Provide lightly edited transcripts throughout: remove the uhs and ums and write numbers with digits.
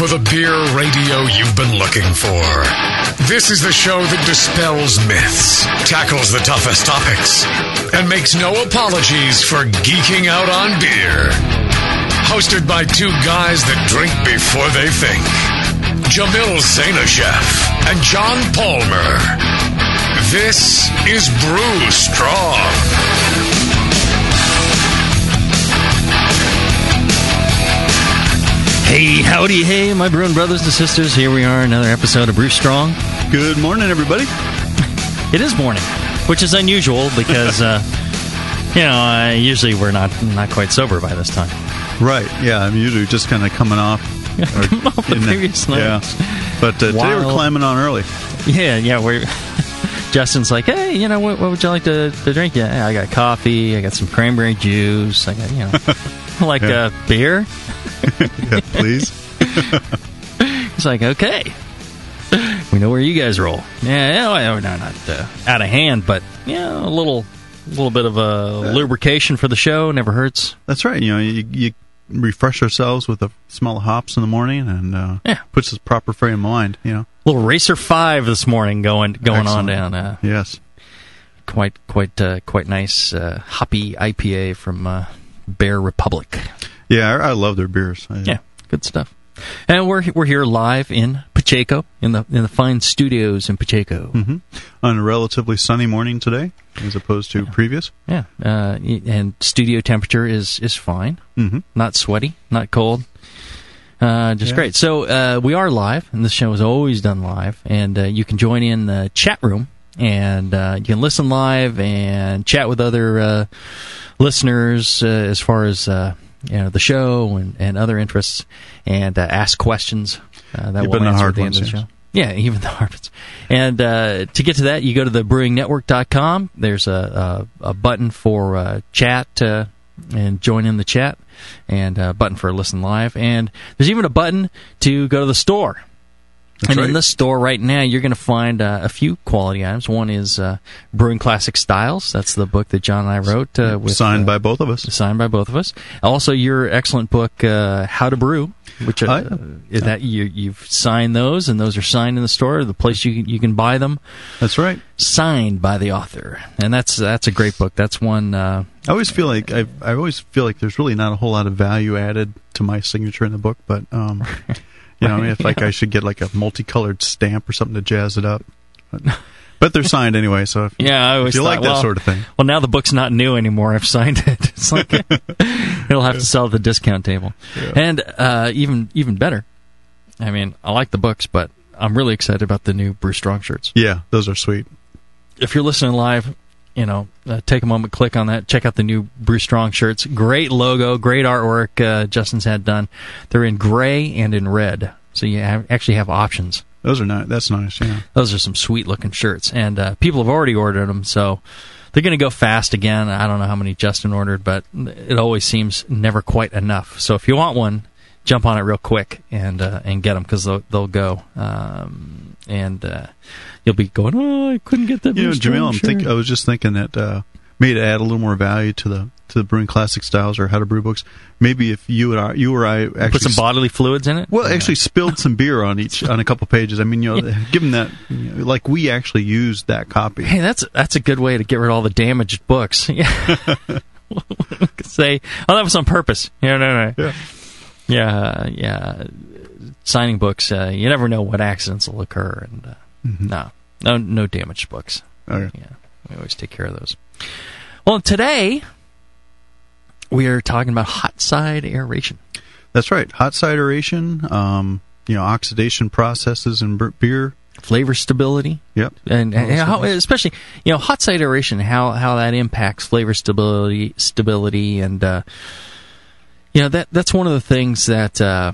for the beer radio you've been looking for. This is the show that dispels myths, tackles the toughest topics, and makes no apologies for geeking out on beer. Hosted by two guys that drink before they think, Jamil Zainasheff and John Palmer. This is Brew Strong. Hey, howdy, hey, my brewing brothers and sisters. Here we are, another episode of Brew Strong. Good morning, everybody. It is morning, which is unusual because, usually we're not quite sober by this time. Right, yeah, I'm usually just kind of coming off. The previous night. Yeah, but today we're climbing on early. Yeah, we're... Justin's like, hey, what would you like to drink? Yeah, I got coffee, I got some cranberry juice, I got, beer. Yeah, please. It's like, okay, we know where you guys roll. Yeah, we're not out of hand, but a little bit of a lubrication for the show never hurts. That's right. You refresh ourselves with a smell of hops in the morning, and puts us proper frame of mind. Little Racer 5 this morning going Excellent. On down. Yes, quite nice hoppy IPA from Bear Republic. Yeah, I love their beers. Good stuff. And we're here live in Pacheco, in the fine studios in Pacheco. Mm-hmm. On a relatively sunny morning today, as opposed to previous. Yeah, and studio temperature is fine. Mm-hmm. Not sweaty, not cold. Just great. So we are live, and this show is always done live. And you can join in the chat room, and you can listen live and chat with other listeners as far as the show and other interests, and ask questions that we'll answer at the end of the show. Yeah, even the hard ones. And to get to that, you go to thebrewingnetwork.com. There's a button for chat and join in the chat, and a button for listen live. And there's even a button to go to the store. That's right. In the store right now, you're going to find a few quality items. One is Brewing Classic Styles. That's the book that John and I wrote. Signed by both of us. Signed by both of us. Also, your excellent book, How to Brew, which that you've signed those, and those are signed in the store, the place you can buy them. That's right. Signed by the author, and that's a great book. That's one. I always feel like there's really not a whole lot of value added to my signature in the book, but. I should get like a multicolored stamp or something to jazz it up. But they're signed anyway, so if you like that sort of thing. Well, now the book's not new anymore. I've signed it. It's like it'll have to sell at the discount table. Yeah. And even better, I mean, I like the books, but I'm really excited about the new Brew Strong shirts. Yeah, those are sweet. If you're listening live, take a moment, click on that, check out the new Brew Strong shirts. Great logo, great artwork Justin's had done. They're in gray and in red, so you actually have options. Those are nice. That's nice, yeah. Those are some sweet-looking shirts, and people have already ordered them, so they're going to go fast again. I don't know how many Justin ordered, but it always seems never quite enough. So if you want one, jump on it real quick and get them, because they'll go. You'll be going, I couldn't get that. Jamil, I was just thinking that maybe to add a little more value to the Brewing Classic Styles or How to Brew books, maybe if you or I actually put some bodily fluids in it. Well, actually spilled some beer on a couple pages. I mean, given that, like we actually used that copy. Hey, that's a good way to get rid of all the damaged books. Yeah. Say, that was on purpose. No. Yeah. Signing books, you never know what accidents will occur, and no damaged books. Okay. Yeah, we always take care of those. Well, today we are talking about hot side aeration. That's right, hot side aeration. Oxidation processes in beer, flavor stability. Yep, and how, especially hot side aeration, how that impacts flavor stability, and that's one of the things that.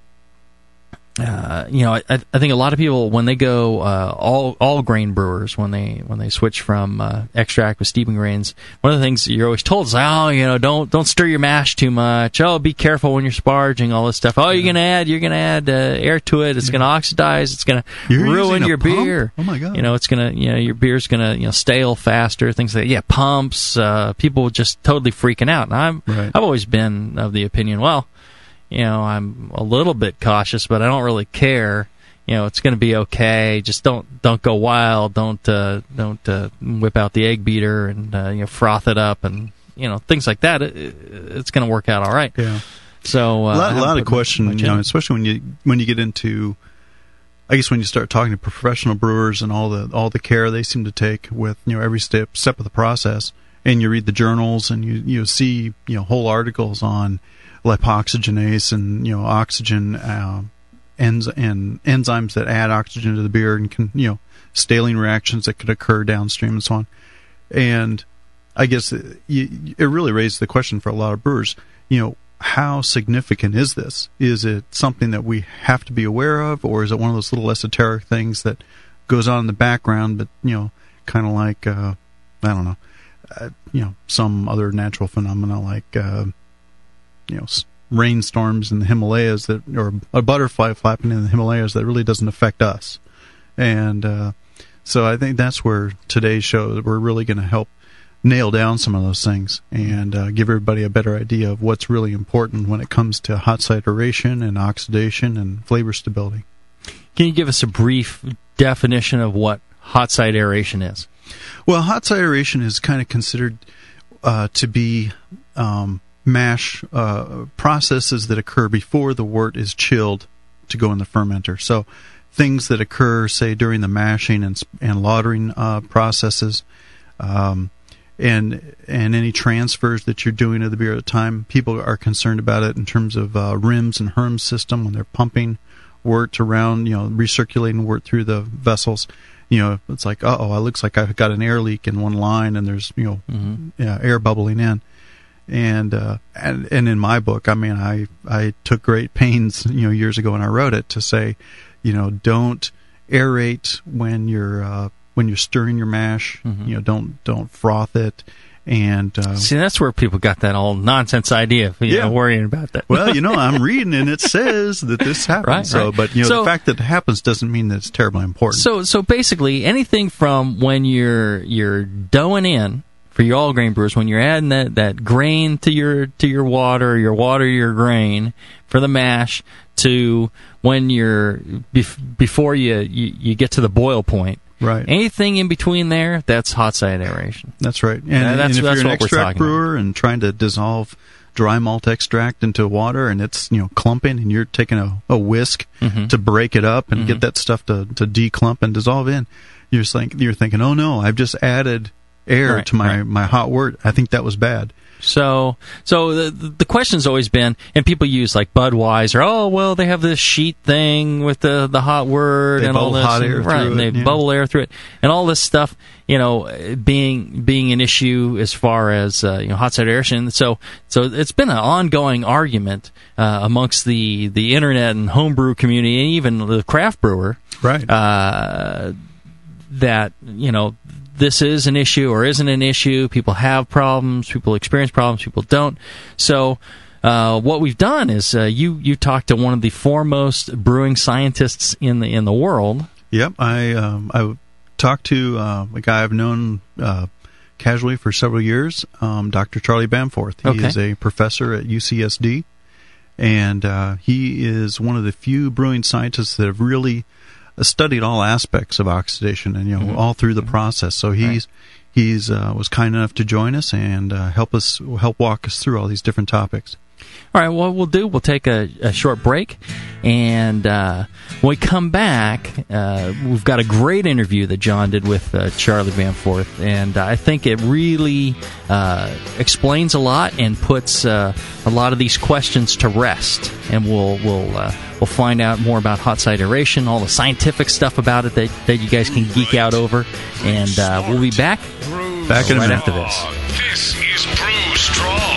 I think a lot of people, when they go all grain brewers, when they switch from extract with steeping grains, one of the things you're always told is, don't stir your mash too much. Oh, be careful when you're sparging, all this stuff. Oh, you're gonna add air to it. It's gonna oxidize. It's gonna ruin your beer. Oh my god! It's gonna your beer's gonna stale faster. Things like that. Pumps. People just totally freaking out. And I've always been of the opinion, well, I'm a little bit cautious, but I don't really care. It's going to be okay. Just don't go wild. Don't whip out the egg beater and froth it up and things like that. It's going to work out all right. Yeah. So a lot of questions, especially when you get into, I guess when you start talking to professional brewers and all the care they seem to take with every step of the process, and you read the journals and you see whole articles on lipoxygenase and oxygen and enzymes that add oxygen to the beer and can staling reactions that could occur downstream and so on. And I guess it really raised the question for a lot of brewers, how significant is this? Is it something that we have to be aware of, or is it one of those little esoteric things that goes on in the background, but kind of like I don't know, some other natural phenomena like rainstorms in the Himalayas or a butterfly flapping in the Himalayas that really doesn't affect us. And so I think that's where today's show, we're really going to help nail down some of those things and give everybody a better idea of what's really important when it comes to hot side aeration and oxidation and flavor stability. Can you give us a brief definition of what hot side aeration is? Well, hot side aeration is kind of considered to be mash processes that occur before the wort is chilled to go in the fermenter. So things that occur, say, during the mashing and lautering processes, and any transfers that you're doing of the beer at a time, people are concerned about it in terms of RIMS and HERMS system when they're pumping wort around, recirculating wort through the vessels. It's like, it looks like I've got an air leak in one line, and there's air bubbling in. And in my book, I took great pains years ago when I wrote it to say, don't aerate when you're stirring your mash. Don't froth it. And see, that's where people got that all nonsense idea of worrying about that. Well, I'm reading and it says that this happens. Right, so, right. But the fact that it happens doesn't mean that it's terribly important. So basically, anything from when you're doughing in for your all grain brewers, when you're adding that grain to your water, your grain for the mash, to when you're before you get to the boil point. Right. Anything in between there, that's hot side aeration. That's right. And if you're an extract brewer and trying to dissolve dry malt extract into water and it's clumping and you're taking a whisk to break it up and get that stuff to declump and dissolve in, you're thinking, oh no, I've just added air to my hot wort. I think that was bad. So the question's always been, and people use like Budweiser. Oh well, they have this sheet thing with the hot wort and all this, they bubble air through it, and all this stuff. Being an issue as far as hot side aeration. So it's been an ongoing argument amongst the internet and homebrew community, and even the craft brewer, right? That this is an issue or isn't an issue. People have problems. People experience problems. People don't. So what we've done is you talked to one of the foremost brewing scientists in the world. Yep, I talked to a guy I've known casually for several years, Dr. Charlie Bamforth. He is a professor at UCSD, and he is one of the few brewing scientists that have really studied all aspects of oxidation and all through the process. So he's was kind enough to join us and help walk us through all these different topics. All right, what we'll take a short break, and when we come back, we've got a great interview that John did with Charlie Bamforth, and I think it really explains a lot and puts a lot of these questions to rest. And we'll find out more about hot side aeration, all the scientific stuff about it that you guys can geek out over, and we'll be back in a minute after this. This is Brew Strong.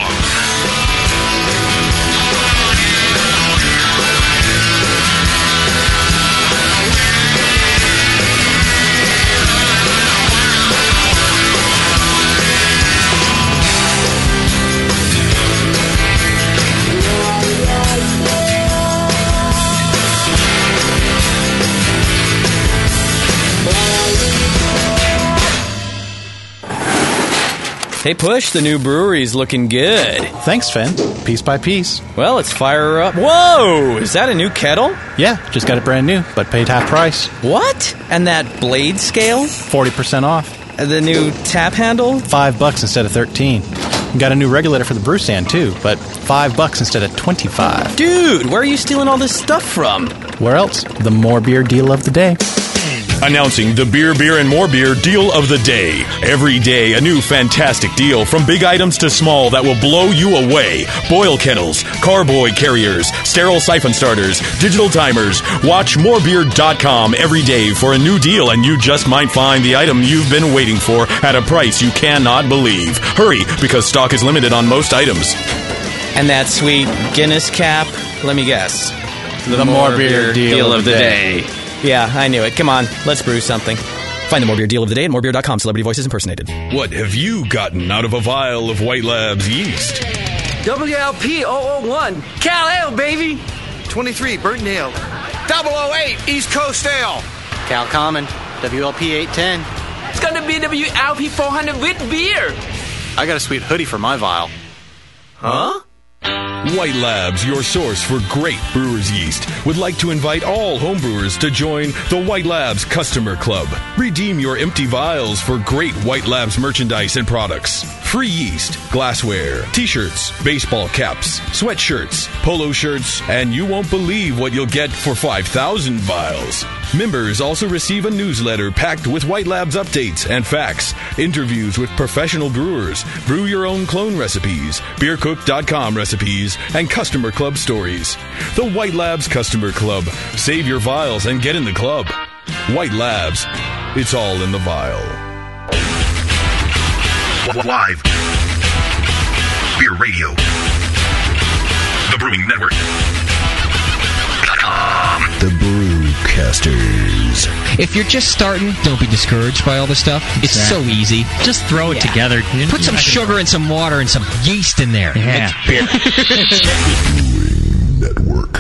Hey, Push, the new brewery's looking good. Thanks, Finn. Piece by piece. Well, let's fire her up. Whoa! Is that a new kettle? Yeah, just got it brand new, but paid half price. What? And that blade scale? 40% off. The new tap handle? $5 instead of $13. Got a new regulator for the brew stand, too, but $5 instead of $25. Dude, where are you stealing all this stuff from? Where else? The More Beer deal of the day. Announcing the Beer, Beer, and More Beer deal of the day. Every day, a new fantastic deal from big items to small that will blow you away. Boil kettles, carboy carriers, sterile siphon starters, digital timers. Watch morebeer.com every day for a new deal, and you just might find the item you've been waiting for at a price you cannot believe. Hurry, because stock is limited on most items. And that sweet Guinness cap? Let me guess. The More Beer deal of the day. Yeah, I knew it. Come on, let's brew something. Find the More Beer deal of the day at morebeer.com. Celebrity voices impersonated. What have you gotten out of a vial of White Labs yeast? WLP 001, Cal Ale, baby. 23, Burton Ale. 008, East Coast Ale. Cal Common, WLP 810. It's gonna be WLP 400 with beer. I got a sweet hoodie for my vial. Huh? White Labs, your source for great brewer's yeast, would like to invite all homebrewers to join the White Labs Customer Club. Redeem your empty vials for great White Labs merchandise and products. Free yeast, glassware, t-shirts, baseball caps, sweatshirts, polo shirts, and you won't believe what you'll get for 5,000 vials. Members also receive a newsletter packed with White Labs updates and facts, interviews with professional brewers, brew your own clone recipes, beercook.com recipes, and customer club stories. The White Labs Customer Club. Save your vials and get in the club. White Labs. It's all in the vial. Live. Beer Radio. The Brewing Network. The Brewcasters. If you're just starting, don't be discouraged by all this stuff. It's so easy. Just throw it together. Put some sugar and some water and some yeast in there. Yeah. Brewing Network.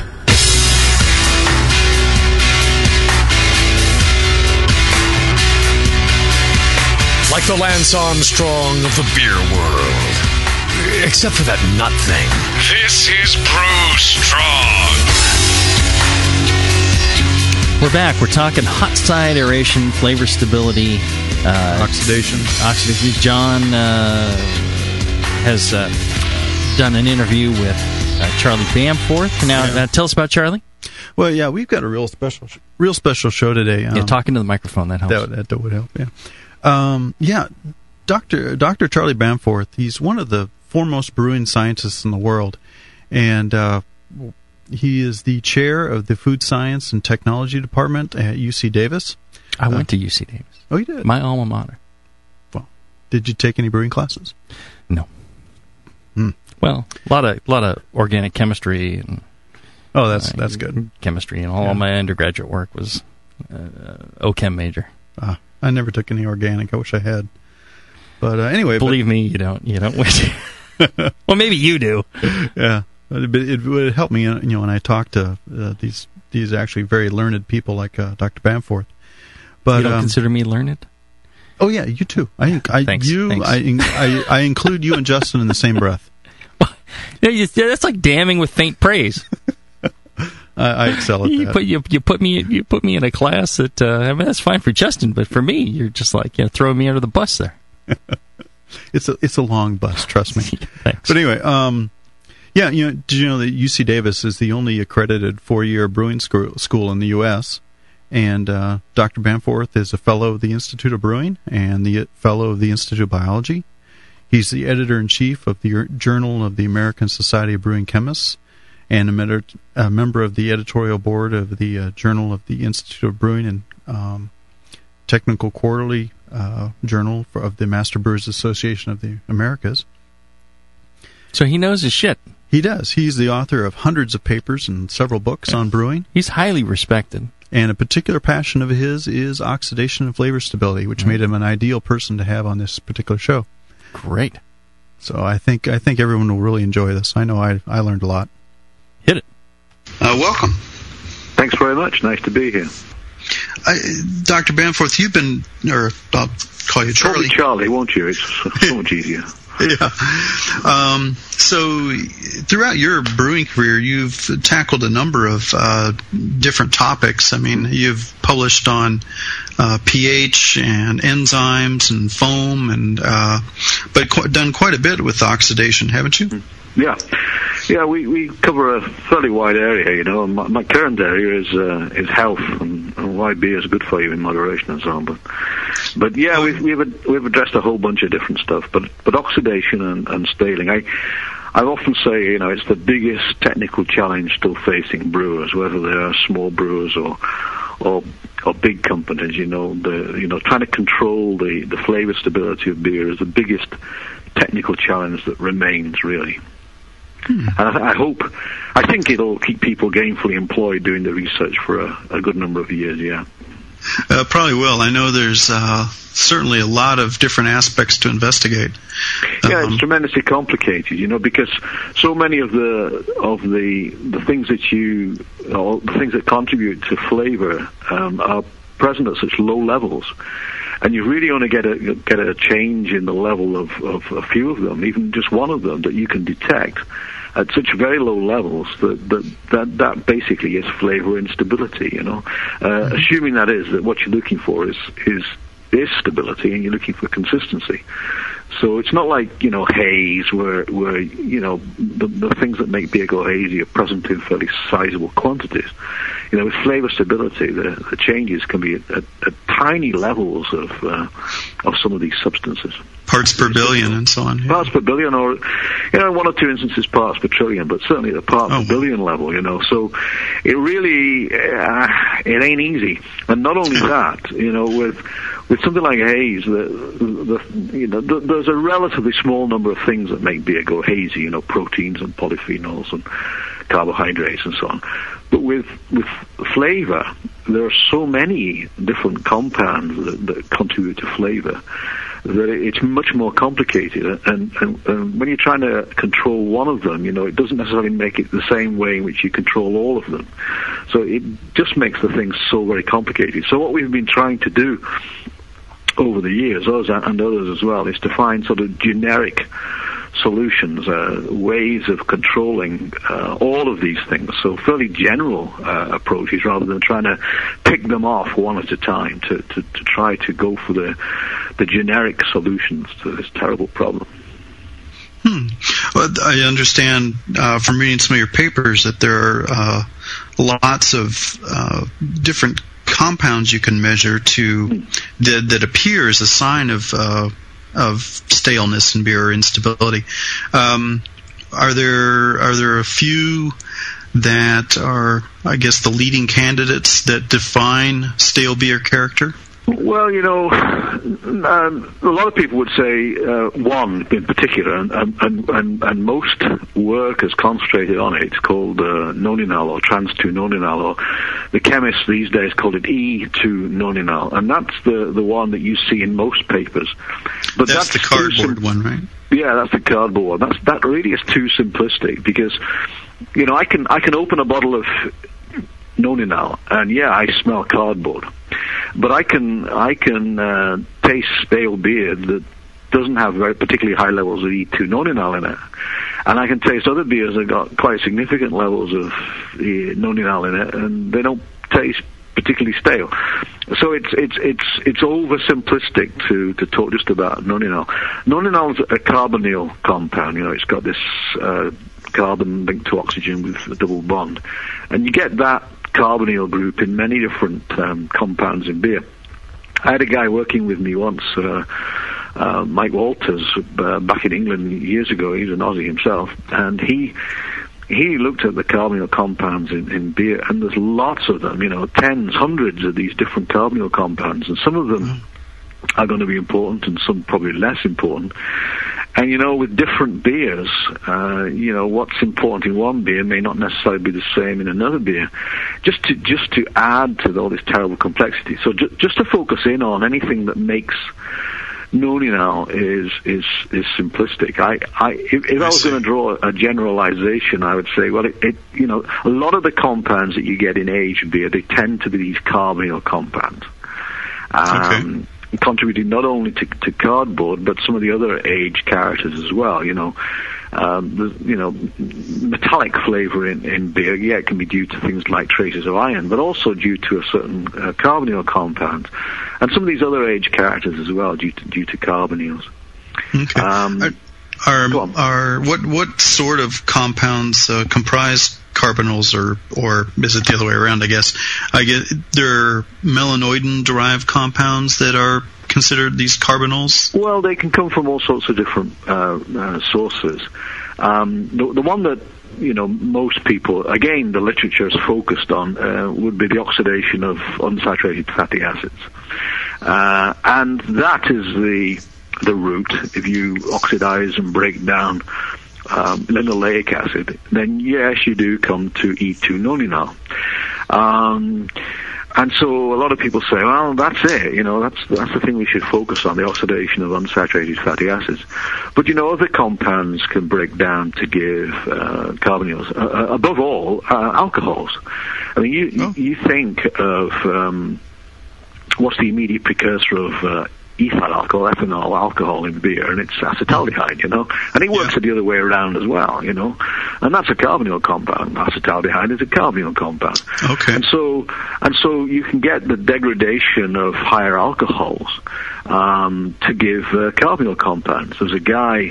Like the Lance Armstrong of the beer world. Except for that nut thing. This is Brew Strong. We're back. We're talking hot side aeration, flavor stability, Oxidation. John has done an interview with Charlie Bamforth. Now, tell us about Charlie. Well, yeah, we've got a real special show today. Talking to the microphone, that helps. That would help. Yeah. Dr. Charlie Bamforth. He's one of the foremost brewing scientists in the world, and he is the chair of the Food Science and Technology Department at UC Davis. I went to UC Davis. Oh, you did? My alma mater. Well, did you take any brewing classes? No. Well, a lot of organic chemistry and that's good. Chemistry and all my undergraduate work was OChem major. I never took any organic. I wish I had. But anyway, believe me, you don't wish. Well, maybe you do. Yeah. But it would help me, when I talk to these actually very learned people like Dr. Bamforth. But you don't consider me learned? Oh yeah, you too. Thanks. I include you and Justin in the same breath. That's like damning with faint praise. I excel at that. You put me in a class that that's fine for Justin, but for me, you're just like throwing me under the bus there. It's a long bus, trust me. Thanks. But anyway, did you know that UC Davis is the only accredited 4-year brewing school in the U.S., and Dr. Bamforth is a fellow of the Institute of Brewing and the fellow of the Institute of Biology. He's the editor-in-chief of the Journal of the American Society of Brewing Chemists and a member of the editorial board of the Journal of the Institute of Brewing and Technical Quarterly Journal of the Master Brewers Association of the Americas. So he knows his shit. He does. He's the author of hundreds of papers and several books on brewing. He's highly respected. And a particular passion of his is oxidation and flavor stability, which made him an ideal person to have on this particular show. Great. So I think everyone will really enjoy this. I know I learned a lot. Hit it. Welcome. Thanks very much. Nice to be here. Dr. Bamforth, you've been, or I'll call you Charlie. Call me Charlie, won't you? It's so much easier. Yeah. So throughout your brewing career, you've tackled a number of different topics. I mean, you've published on pH and enzymes and foam, and but done quite a bit with oxidation, haven't you? Yeah, we cover a fairly wide area, you know. And my current area is health and why beer is good for you in moderation and so on. But yeah, we've addressed a whole bunch of different stuff. But oxidation and staling, I often say, you know, it's the biggest technical challenge still facing brewers, whether they are small brewers or big companies. You know, trying to control the flavor stability of beer is the biggest technical challenge that remains, really. And I think it'll keep people gainfully employed doing the research for a good number of years, yeah. Probably will. I know there's certainly a lot of different aspects to investigate. Yeah, it's tremendously complicated, you know, because so many of the things that the things that contribute to flavor are present at such low levels. And you really only get a change in the level of a few of them, even just one of them, that you can detect at such very low levels that basically is flavor instability. You know, assuming that what you're looking for is stability, and you're looking for consistency. So it's not like, you know, haze, where you know the things that make beer go hazy are present in fairly sizable quantities. You know, with flavor stability, the changes can be at tiny levels of some of these substances. Parts per billion and so on. Yeah. Parts per billion, or, you know, in one or two instances parts per trillion, but certainly the parts per billion level, you know. So it really, it ain't easy. And not only that, you know, with something like haze, there's a relatively small number of things that make beer go hazy, you know, proteins and polyphenols and carbohydrates and so on. But with flavor, there are so many different compounds that contribute to flavor that it's much more complicated. And when you're trying to control one of them, you know, it doesn't necessarily make it the same way in which you control all of them. So it just makes the thing so very complicated. So what we've been trying to do over the years, us and others as well, is to find sort of generic solutions, ways of controlling all of these things. So fairly general approaches, rather than trying to pick them off one at a time, to try to go for the generic solutions to this terrible problem. Well, I understand from reading some of your papers that there are lots of different compounds you can measure that appear as a sign of staleness in beer or instability. Are there a few that are, I guess, the leading candidates that define stale beer character? Well, you know, a lot of people would say one in particular, and most work has concentrated on it. It's called noninal, or trans-2-noninal, or the chemists these days call it E2-noninal, and that's the one that you see in most papers. But that's the cardboard one, right? Yeah, that's the cardboard one. That really is too simplistic, because, you know, I can open a bottle of noninal, and yeah, I smell cardboard. But I can taste stale beer that doesn't have very particularly high levels of E2-noninal in it, and I can taste other beers that got quite significant levels of noninal in it, and they don't taste particularly stale. So it's oversimplistic to talk just about noninal. Noninal is a carbonyl compound. You know, it's got this carbon linked to oxygen with a double bond, and you get that carbonyl group in many different compounds in beer. I had a guy working with me once, Mike Walters, back in England years ago. He's an Aussie himself, and he looked at the carbonyl compounds in beer, and there's lots of them, you know, tens, hundreds of these different carbonyl compounds, and some of them are going to be important and some probably less important. And, you know, with different beers, you know, what's important in one beer may not necessarily be the same in another beer, just to add to all this terrible complexity. So just to focus in on anything that makes noninal is simplistic. If I was going to draw a generalization, I would say, well, a lot of the compounds that you get in aged beer, they tend to be these carbonyl compounds. Contributing not only to cardboard, but some of the other age characters as well. Metallic flavor in beer, it can be due to things like traces of iron, but also due to a certain carbonyl compound, and some of these other age characters as well, due to carbonyls. Okay. What sort of compounds comprise carbonyls, or is it the other way around? I guess there are melanoidin-derived compounds that are considered these carbonyls. Well, they can come from all sorts of different sources. The one that most people, again, the literature is focused on, would be the oxidation of unsaturated fatty acids, and that is the route. If you oxidize and break down linoleic acid, then yes, you do come to E2-noninal. And so a lot of people say, well, that's it, that's the thing we should focus on, the oxidation of unsaturated fatty acids. But, other compounds can break down to give carbonyls. Above all, alcohols. I mean, you think of what's the immediate precursor of ethyl alcohol, ethanol alcohol in beer, and it's acetaldehyde, and it works the other way around as well, and that's a carbonyl compound. Acetaldehyde is a carbonyl compound. Okay. And so you can get the degradation of higher alcohols to give carbonyl compounds. There's a guy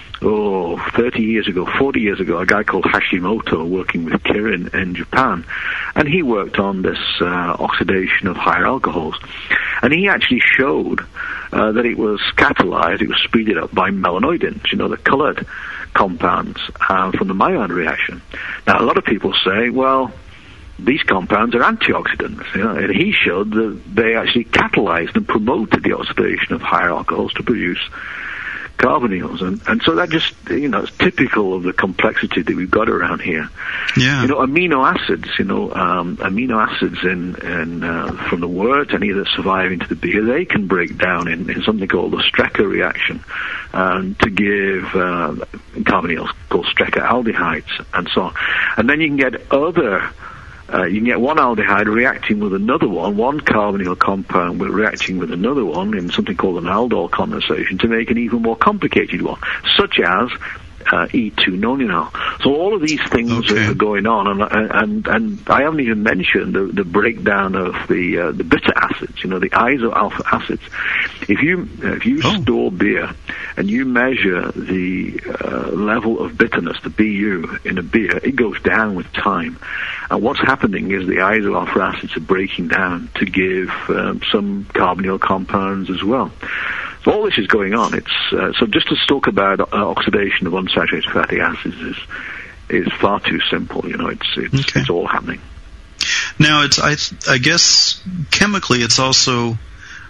40 years ago, a guy called Hashimoto working with Kirin in Japan, and he worked on this oxidation of higher alcohols, and he actually showed that it was catalyzed, it was speeded up by melanoidins, the colored compounds from the Maillard reaction. Now, a lot of people say, well, these compounds are antioxidants, and he showed that they actually catalyzed and promoted the oxidation of higher alcohols to produce carbonyls, and so that just it's typical of the complexity that we've got around here. Amino acids, amino acids in from the wort and either survive into the beer, they can break down in something called the Strecker reaction to give carbonyls called Strecker aldehydes and so on. And then you can get other. You can get one aldehyde reacting with another one carbonyl compound reacting with another one in something called an aldol condensation to make an even more complicated one, such as E2-noninal. So all of these things are going on, and I haven't even mentioned the breakdown of the bitter acids, the iso-alpha acids. If you store beer and you measure the level of bitterness, the BU in a beer, it goes down with time. And what's happening is the iso-alpha acids are breaking down to give some carbonyl compounds as well. So all this is going on. So just to talk about oxidation of unsaturated fatty acids is far too simple. It's all happening. Now, I guess chemically, it's also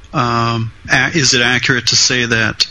is it accurate to say that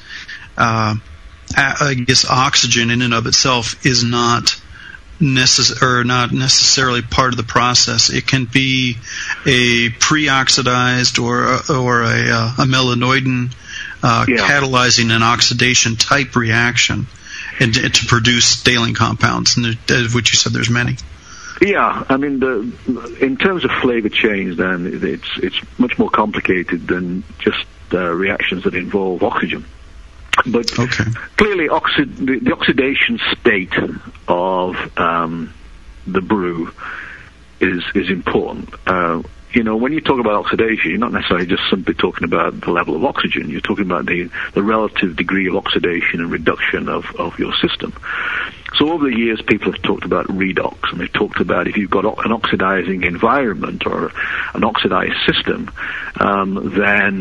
I guess oxygen in and of itself is not necessarily part of the process? It can be a pre-oxidized or a melanoidin catalyzing an oxidation type reaction and to produce Staling compounds, and which you said there's many. Yeah, I mean, in terms of flavor change, then it's much more complicated than just reactions that involve oxygen. But clearly, the oxidation state of the brew is important. When you talk about oxidation, you're not necessarily just simply talking about the level of oxygen. You're talking about the relative degree of oxidation and reduction of your system. So over the years, people have talked about redox, and they've talked about if you've got an oxidizing environment or an oxidized system, then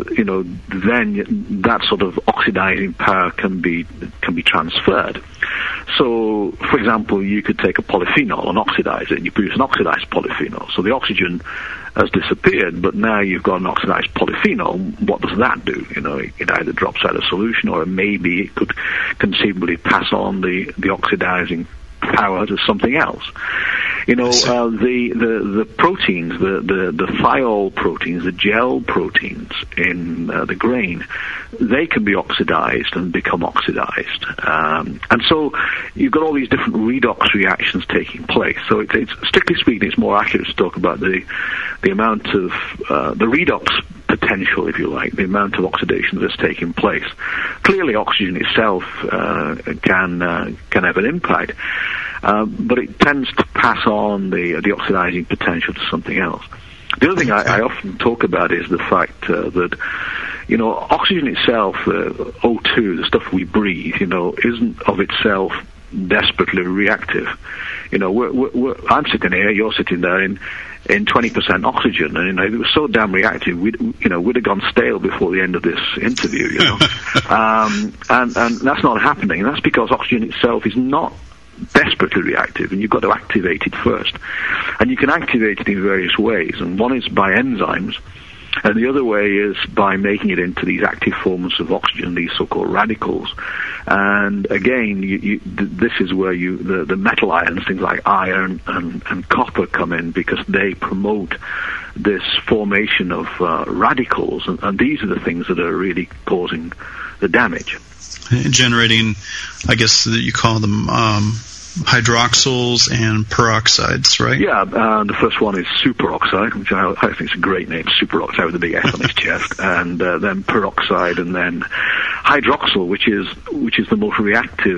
that sort of oxidizing power can be transferred. So, for example, you could take a polyphenol and oxidize it, and you produce an oxidized polyphenol. So the oxygen has disappeared, but now you've got an oxidized polyphenol. What does that do? It either drops out of solution, or maybe it could conceivably pass on the oxidizing power to something else. You know, the proteins, the thiol proteins, the gel proteins in the grain, they can be oxidized and become oxidized. And so you've got all these different redox reactions taking place. So it's strictly speaking, it's more accurate to talk about the amount of the redox potential, if you like, the amount of oxidation that's taking place. Clearly, oxygen itself can have an impact, but it tends to pass on the oxidizing potential to something else. The other thing I often talk about is the fact that, you know, oxygen itself, O2, the stuff we breathe, you know, isn't of itself desperately reactive. You know, I'm sitting here, you're sitting there in 20% oxygen, and you know, it was so damn reactive, we'd have gone stale before the end of this interview, you know. And that's not happening. And that's because oxygen itself is not desperately reactive, and you've got to activate it first. And you can activate it in various ways, and one is by enzymes, and the other way is by making it into these active forms of oxygen, these so-called radicals. And again, this is where the metal ions, things like iron and copper, come in, because they promote this formation of radicals, and these are the things that are really causing the damage. Generating, I guess you call them hydroxyls and peroxides, right? Yeah, the first one is superoxide, which I think is a great name, superoxide with a big S on its chest, and then peroxide, and then hydroxyl, which is the most reactive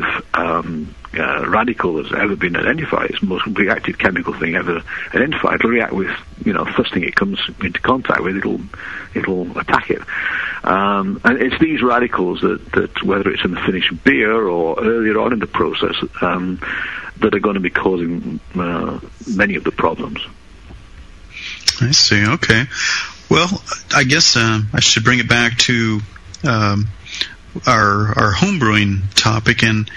radical that's ever been identified. It's the most reactive chemical thing ever identified. It'll react with, you know, first thing it comes into contact with, it'll attack it. And it's these radicals that whether it's in the finished beer or earlier on in the process, that are going to be causing many of the problems. I see. Okay. Well, I guess I should bring it back to our homebrewing topic, and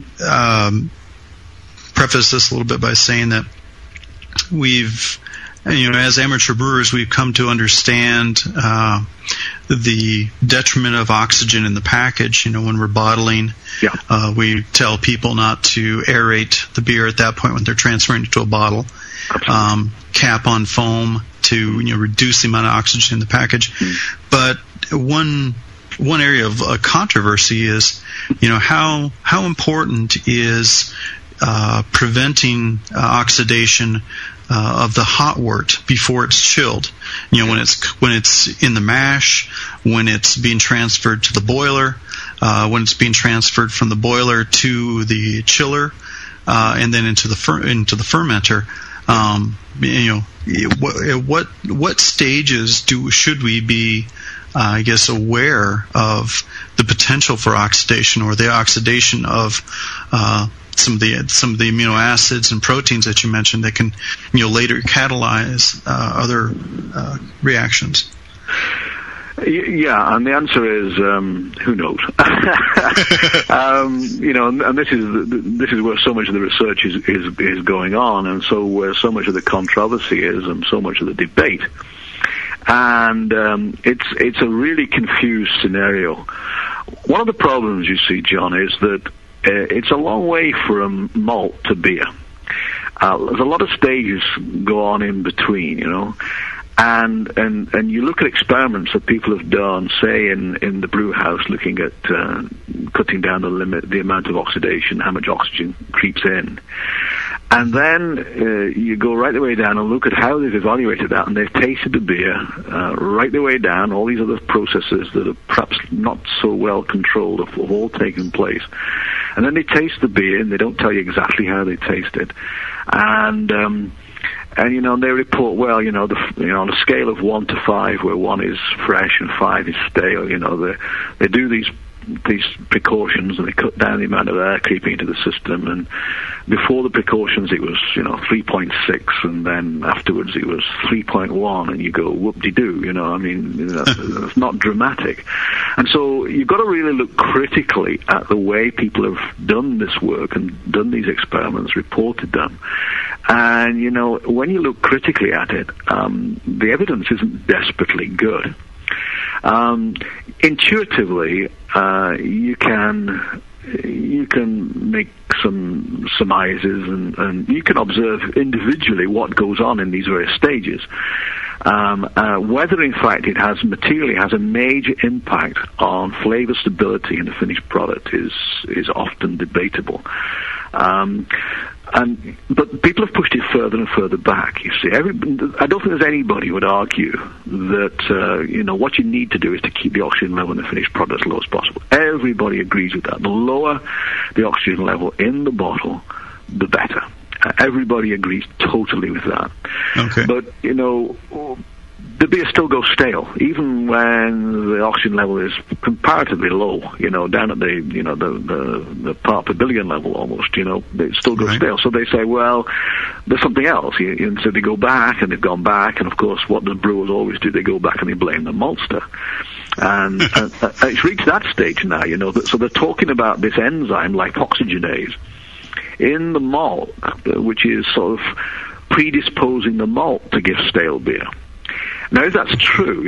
preface this a little bit by saying that we've, you know, as amateur brewers, we've come to understand the detriment of oxygen in the package. You know, when we're bottling, we tell people not to aerate the beer at that point when they're transferring it to a bottle. Cap on foam to, you know, reduce the amount of oxygen in the package. But one area of controversy is, you know, how important is preventing oxidation of the hot wort before it's chilled. You know, when it's in the mash, when it's being transferred to the boiler, when it's being transferred from the boiler to the chiller, and then into the fermenter. You know, what stages should we be, I guess, aware of the potential for oxidation, or the oxidation of some of the amino acids and proteins that you mentioned that can, you know, later catalyze other reactions? Yeah, and the answer is who knows. You know, and this is where so much of the research is going on, and so where so much of the controversy is, and so much of the debate. And it's a really confused scenario. One of the problems you see, John, is that it's a long way from malt to beer. There's a lot of stages go on in between, you know. And you look at experiments that people have done, say in the brew house, looking at cutting down the amount of oxidation, how much oxygen creeps in. And then you go right the way down and look at how they've evaluated that, and they've tasted the beer right the way down, all these other processes that are perhaps not so well controlled have all taken place. And then they taste the beer, and they don't tell you exactly how they taste it. And you know, they report, well, you know, on a scale of 1 to 5, where 1 is fresh and 5 is stale, you know, they do these precautions, and they cut down the amount of air creeping into the system. And before the precautions, it was, you know, 3.6, and then afterwards it was 3.1, and you go, whoop-de-doo, you know, I mean, you know, it's not dramatic. And so you've got to really look critically at the way people have done this work and done these experiments, reported them. And, you know, when you look critically at it, the evidence isn't desperately good. Intuitively, you can you can make some surmises, and you can observe individually what goes on in these various stages. Whether, in fact, it has materially has a major impact on flavor stability in the finished product is often debatable. But people have pushed it further and further back. You see, I don't think there's anybody who would argue that what you need to do is to keep the oxygen level in the finished product as low as possible. Everybody agrees with that. The lower the oxygen level in the bottle, the better. Everybody agrees totally with that. Okay. But the beer still goes stale, even when the oxygen level is comparatively low. Down at the part per billion level almost. It still goes stale. So they say, well, there's something else. And so they go back, and they've gone back, and of course, what the brewers always do, they go back and they blame the maltster. And it's reached that stage now. So they're talking about this enzyme, lipoxygenase, in the malt, which is sort of predisposing the malt to give stale beer. Now, if that's true,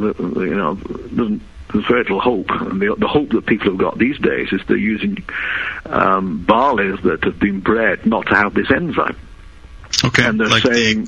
there's very little hope. And the hope that people have got these days is they're using barleys that have been bred not to have this enzyme. Okay, and they're like saying,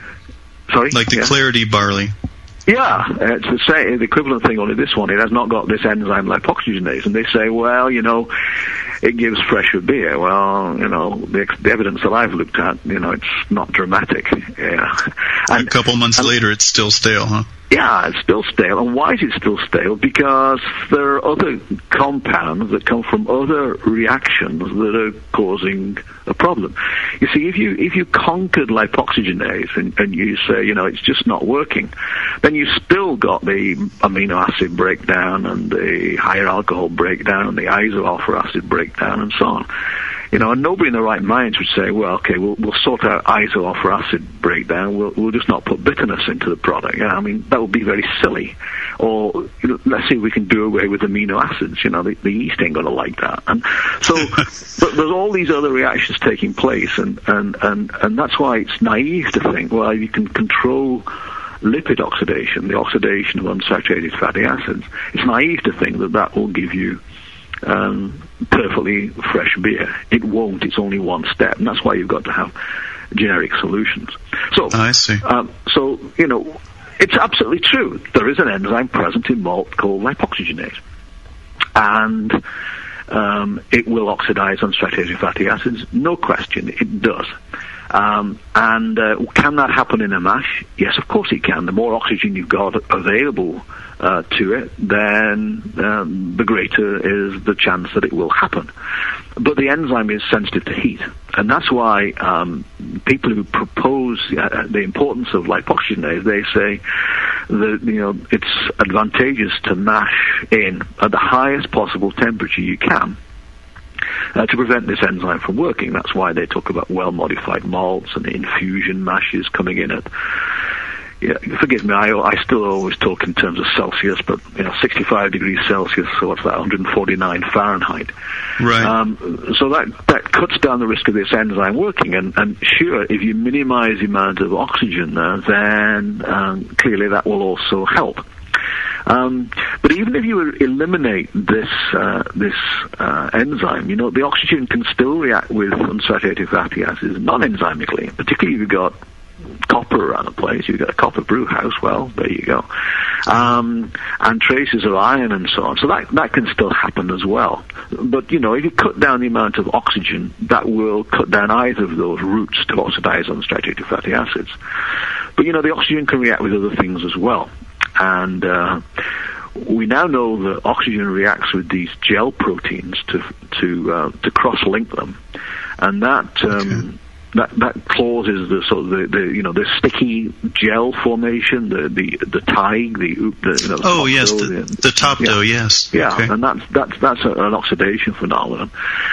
the Clarity barley. Yeah, it's the equivalent thing, only this one, it has not got this enzyme lipoxygenase. And they say, well, it gives fresher beer. Well, the evidence that I've looked at, it's not dramatic. Yeah. And a couple months later, it's still stale, huh? Yeah, it's still stale. And why is it still stale? Because there are other compounds that come from other reactions that are causing a problem. You see, if you conquered lipoxygenase and you say, it's just not working, then you still got the amino acid breakdown and the higher alcohol breakdown and the isoalpha acid breakdown and so on. And nobody in their right minds would say, well, okay, we'll sort out isoalpha acid breakdown. We'll just not put bitterness into the product. That would be very silly. Or let's see if we can do away with amino acids. The yeast ain't going to like that. And so, but there's all these other reactions taking place, and that's why it's naive to think, well, you can control lipid oxidation, the oxidation of unsaturated fatty acids. It's naive to think that will give you perfectly fresh beer. It won't. It's only one step, and that's why you've got to have generic solutions. So I see. It's absolutely true. There is an enzyme present in malt called lipoxygenase, and it will oxidize unsaturated fatty acids. No question, it does. And can that happen in a mash? Yes, of course it can. The more oxygen you've got available to it, then the greater is the chance that it will happen. But the enzyme is sensitive to heat, and that's why people who propose the importance of lipoxygenase, they say that it's advantageous to mash in at the highest possible temperature you can. To prevent this enzyme from working. That's why they talk about well-modified malts and infusion mashes coming in at, forgive me, I still always talk in terms of Celsius, but 65 degrees Celsius, so what's that, 149 Fahrenheit. Right. So that cuts down the risk of this enzyme working, and sure, if you minimize the amount of oxygen there, then clearly that will also help. But even if you eliminate this enzyme, the oxygen can still react with unsaturated fatty acids non-enzymically, particularly if you've got copper around the place. You've got a copper brew house, well, there you go. And traces of iron and so on. So that can still happen as well. But, if you cut down the amount of oxygen, that will cut down either of those routes to oxidize unsaturated fatty acids. But, the oxygen can react with other things as well. And we now know that oxygen reacts with these gel proteins to cross-link them, and that causes the sort of the sticky gel formation, the tide, the top dough, yes. Yeah, okay. And that's an oxidation phenomenon.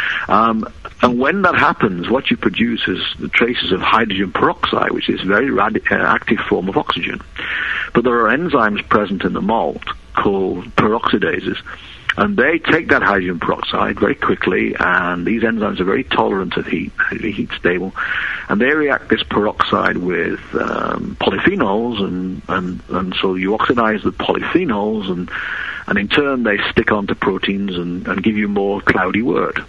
And when that happens, what you produce is the traces of hydrogen peroxide, which is a very active form of oxygen. But there are enzymes present in the malt called peroxidases, and they take that hydrogen peroxide very quickly, and these enzymes are very tolerant of heat, heat stable, and they react this peroxide with polyphenols, and so you oxidize the polyphenols, and in turn they stick onto proteins and give you more cloudy word.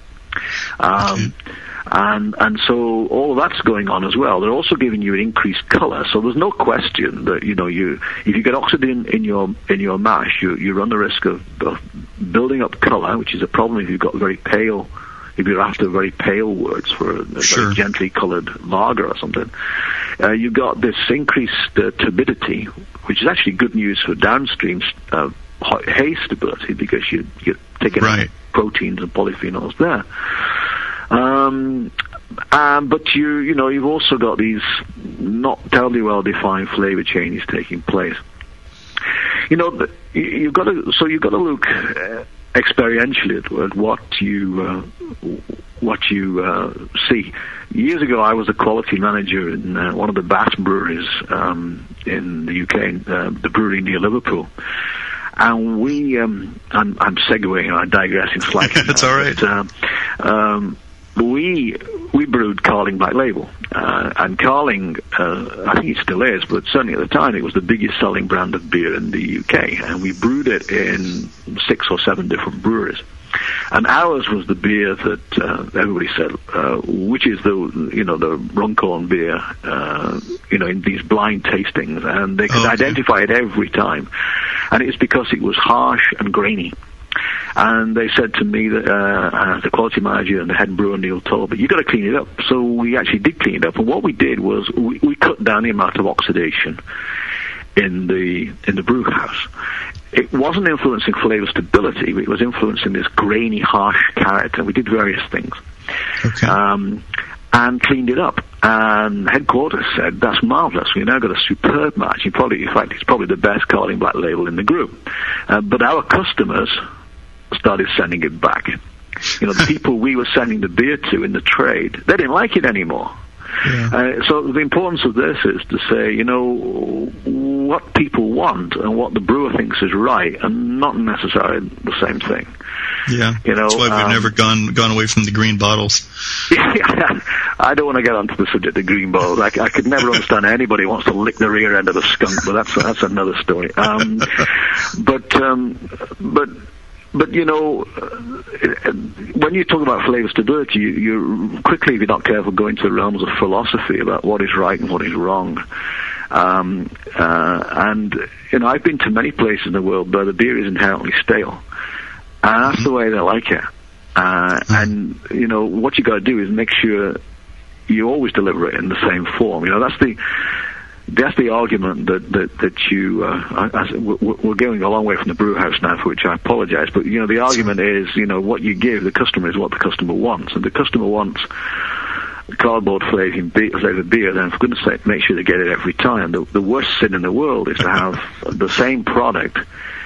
And so all of that's going on as well. They're also giving you an increased color. So there's no question that if you get oxidin in your mash, you run the risk of building up color, which is a problem if you've got very pale. If you're after very pale words for a very gently colored lager or something, you've got this increased turbidity, which is actually good news for downstream haze stability because you're taking out proteins and polyphenols there. But you've also got these not terribly well defined flavor changes taking place. You've got to look experientially at what you see. Years ago, I was a quality manager in one of the Bass breweries in the UK, the brewery near Liverpool. And I'm segueing, I'm digressing slightly. That's all right. But, we brewed Carling Black Label, and Carling, I think it still is, but certainly at the time it was the biggest selling brand of beer in the UK, and we brewed it in 6 or 7 different breweries. And ours was the beer that everybody said, which is the Runcorn beer, in these blind tastings, and they could identify it every time, and it's because it was harsh and grainy. And they said to me that as the quality manager and the head brewer Neil Talbot, you've got to clean it up. So we actually did clean it up, and what we did was we cut down the amount of oxidation in the brew house. It wasn't influencing flavor stability, but it was influencing this grainy, harsh character. We did various things. And cleaned it up. And headquarters said, that's marvelous. We now got a superb match. In fact, it's probably the best Carling Black Label in the group. But our customers started sending it back. The people we were sending the beer to in the trade, they didn't like it anymore. So the importance of this is to say, what people want and what the brewer thinks is right, and not necessarily the same thing. Yeah, that's why we've never gone away from the green bottles. I don't want to get onto the subject of green bottles. I could never understand anybody who wants to lick the rear end of a skunk, but that's another story. But when you talk about flavor stability, you quickly, if you're not careful, go into the realms of philosophy about what is right and what is wrong. And I've been to many places in the world where the beer is inherently stale, and that's the way they like it. And what you got to do is make sure you always deliver it in the same form. That's the argument that you. We're going a long way from the brew house now, for which I apologize. But the argument is, what you give the customer is what the customer wants, and the customer wants cardboard flavored beer. Then, for goodness' sake, make sure they get it every time. The worst sin in the world is to have the same product.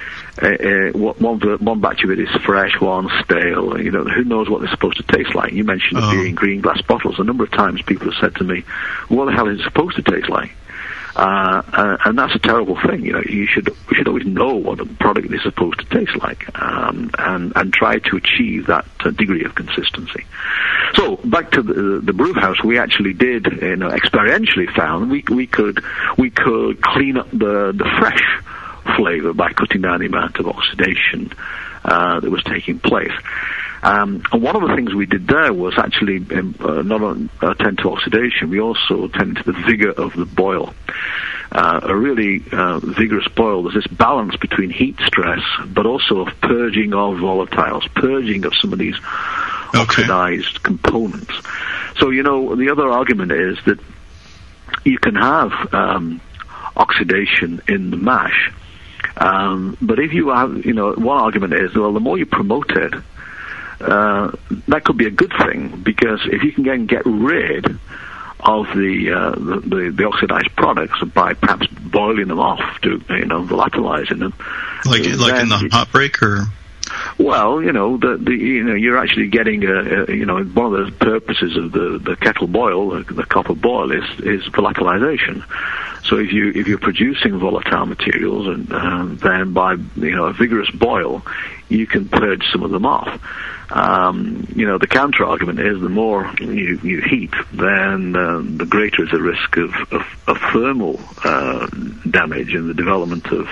One batch of it is fresh, one stale. Who knows what they're supposed to taste like? You mentioned the beer in green glass bottles. A number of times people have said to me, "What the hell is it supposed to taste like?" And that's a terrible thing. We should always know what the product is supposed to taste like, and try to achieve that degree of consistency. So back to the brew house, we actually did, experientially found we could clean up the fresh flavor by cutting down the amount of oxidation that was taking place. And one of the things we did there was actually not attend to oxidation, we also attended to the vigor of the boil. A really vigorous boil, there's this balance between heat stress, but also of purging of volatiles, purging of some of these oxidized components. So, the other argument is that you can have oxidation in the mash, but if you have, one argument is, well, the more you promote it, that could be a good thing, because if you can get rid of the oxidized products by perhaps boiling them off to volatilizing them, like in the hot break, or well, you're actually getting one of the purposes of the kettle boil, the copper boil, is volatilization. So if you're producing volatile materials, and then by a vigorous boil, you can purge some of them off. The counter argument is the more you heat, then the greater is the risk of thermal damage and the development of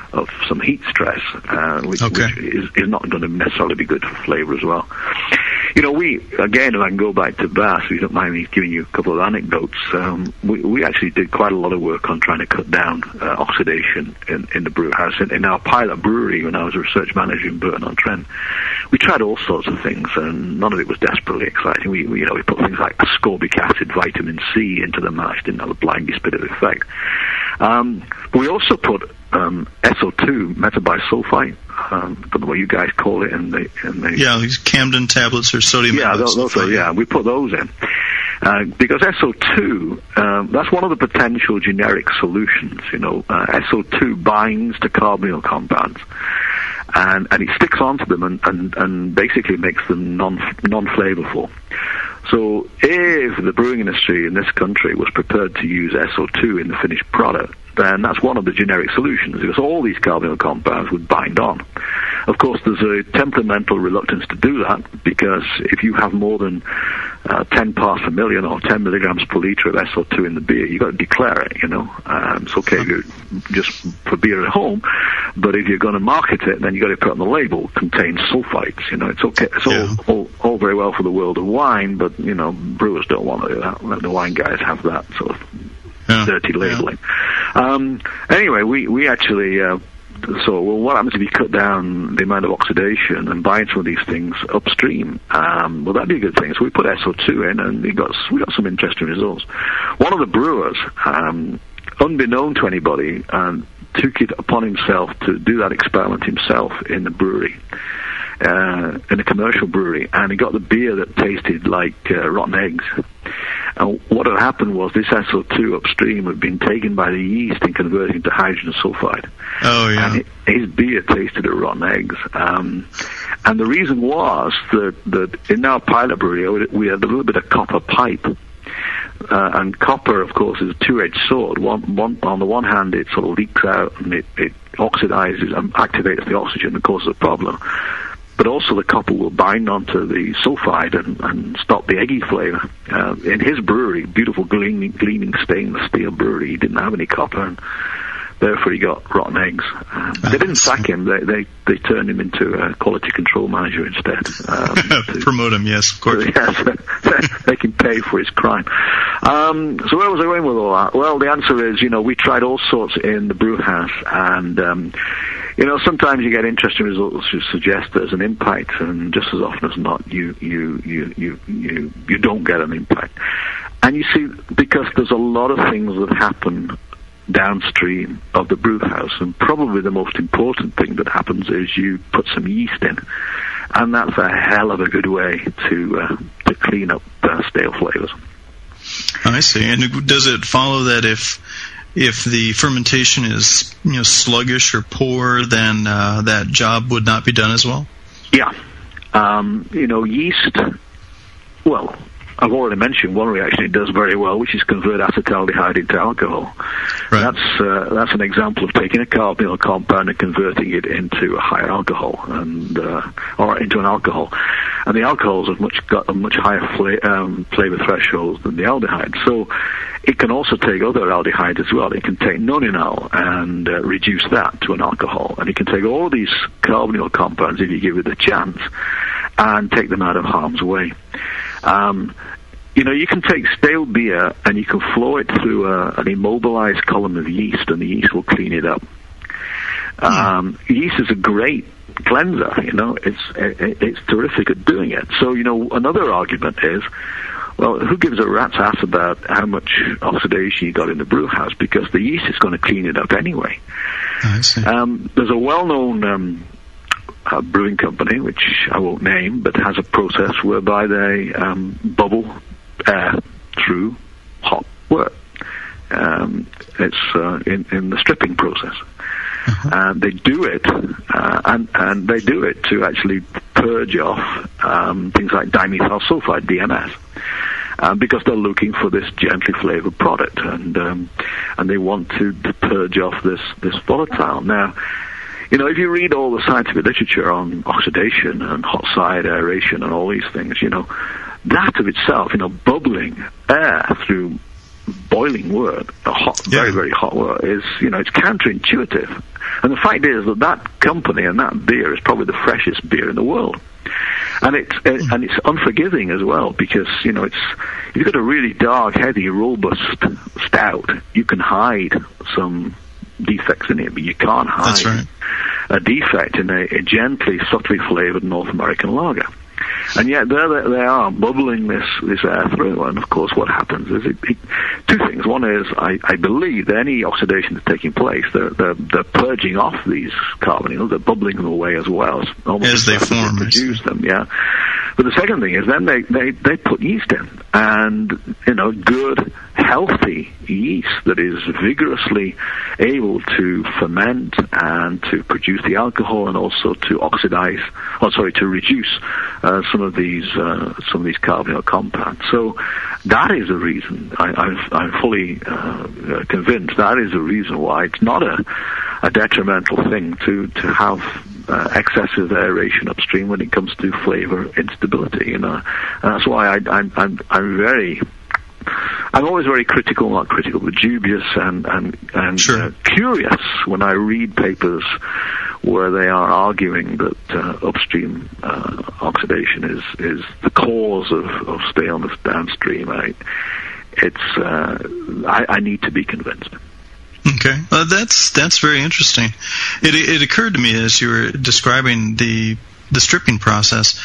some heat stress, which is not going to necessarily be good for flavor as well. You know, again, if I can go back to Bass, if you don't mind me giving you a couple of anecdotes, we actually did quite a lot of work on trying to cut down oxidation in the brew house. In our pilot brewery, when I was a research manager in Burton-on-Trent, we tried all sorts of things, and none of it was desperately exciting. We put things like ascorbic acid, vitamin C into the mash, didn't have the blindest bit of effect. But we also put SO2, metabisulfite. I don't know what you guys call it, these Camden tablets or sodium. Yeah, we put those in because SO2, that's one of the potential generic solutions. SO2 binds to carbonyl compounds, and it sticks onto them and basically makes them non-flavorful. So if the brewing industry in this country was prepared to use SO2 in the finished product, then that's one of the generic solutions, because all these carbonyl compounds would bind on. Of course, there's a temperamental reluctance to do that, because if you have more than 10 parts per million or 10 milligrams per liter of SO2 in the beer, you've got to declare it, It's okay if you're just for beer at home, but if you're going to market it, then you've got to put on the label, contains sulfites, It's okay. It's all very well for the world of wine, but, brewers don't want to do that. Let the wine guys have that sort of dirty labeling. Anyway, we actually what happens if you cut down the amount of oxidation and bind some of these things upstream? Well, that'd be a good thing. So we put SO2 in, and we got some interesting results. One of the brewers, unbeknown to anybody, took it upon himself to do that experiment himself in the brewery, in a commercial brewery, and he got the beer that tasted like rotten eggs. And what had happened was this SO2 upstream had been taken by the yeast and converted into hydrogen sulfide. Oh, yeah. And his beer tasted of rotten eggs. And the reason was that in our pilot brewery, we had a little bit of copper pipe. And copper, of course, is a two-edged sword. On the one hand, it sort of leaks out and it oxidizes and activates the oxygen and causes a problem. But also the copper will bind onto the sulfide and stop the eggy flavor. In his brewery, beautiful gleaming stainless steel brewery, he didn't have any copper, and therefore he got rotten eggs. They didn't sack him. They turned him into a quality control manager instead. To promote him, yes, of course. Make him pay for his crime. So where was I going with all that? Well, the answer is, we tried all sorts in the brew house, and sometimes you get interesting results which suggest there's an impact, and just as often as not, you don't get an impact. And you see, because there's a lot of things that happen downstream of the brew house, and probably the most important thing that happens is you put some yeast in, and that's a hell of a good way to clean up stale flavors. I see. And does it follow that if the fermentation is sluggish or poor, then that job would not be done as well? Yeah. Yeast, well, I've already mentioned one reaction it does very well, which is convert acetaldehyde into alcohol. Right. That's an example of taking a carbonyl compound and converting it into a higher alcohol, or into an alcohol. And the alcohols have got a much higher flavor thresholds than the aldehyde. So it can also take other aldehydes as well. It can take nonenal and reduce that to an alcohol. And it can take all these carbonyl compounds, if you give it a chance, and take them out of harm's way. You can take stale beer and you can flow it through an immobilized column of yeast, and the yeast will clean it up. Yeast is a great cleanser. It's terrific at doing it. So another argument is, well, who gives a rat's ass about how much oxidation you got in the brew house, because the yeast is going to clean it up anyway. I see. There's a well-known brewing company, which I won't name, but has a process whereby they bubble air through hot wort. It's in the stripping process. And they do it, and they do it to actually purge off things like dimethyl sulfide, DMS, because they're looking for this gently flavored product, and they want to purge off this volatile. Now, if you read all the scientific literature on oxidation and hot side aeration and all these things, that of itself, bubbling air through boiling wort, a hot, very, very hot wort, is, it's counterintuitive. And the fact is that company and that beer is probably the freshest beer in the world. And it's unforgiving as well, because, if you've got a really dark, heavy, robust stout, you can hide some defects in it, but you can't hide a defect in a gently, subtly flavored North American lager. And yet there they are, bubbling this air through, and of course what happens is two things. One is, I believe that any oxidation that's taking place, they're purging off these carbonyls, they're bubbling them away as well, almost as they form, produce them, yeah. But the second thing is then they put yeast in, and good, healthy yeast that is vigorously able to ferment and to produce the alcohol, and also to to reduce some of these carbonyl compounds. So that is the reason. I'm fully convinced that is the reason why it's not a detrimental thing to have excessive aeration upstream when it comes to flavor instability. And that's why I'm always very critical, not critical, but dubious and curious when I read papers where they are arguing that upstream oxidation is the cause of staleness downstream. I need to be convinced. Okay, that's very interesting. It occurred to me as you were describing the stripping process.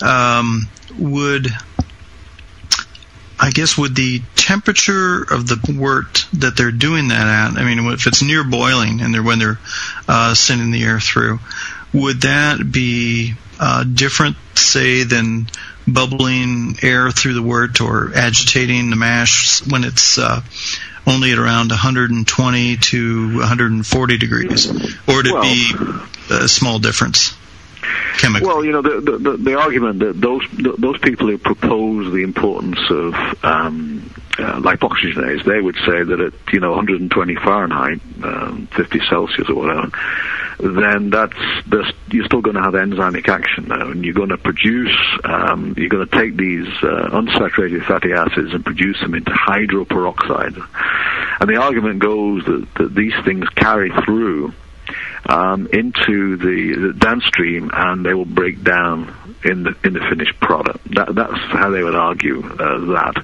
Would the temperature of the wort that they're doing that at, I mean, if it's near boiling and when they're sending the air through, would that be different, say, than bubbling air through the wort or agitating the mash when it's only at around 120 to 140 degrees? Or would it be a small difference? Chemical. Well, the argument that those people who propose the importance of lipoxygenase, they would say that at 120 Fahrenheit, 50 Celsius or whatever, then you're still going to have enzymic action now, and you're going to produce, you're going to take these unsaturated fatty acids and produce them into hydroperoxide. And the argument goes that these things carry through into the downstream, and they will break down in the finished product. That's how they would argue that.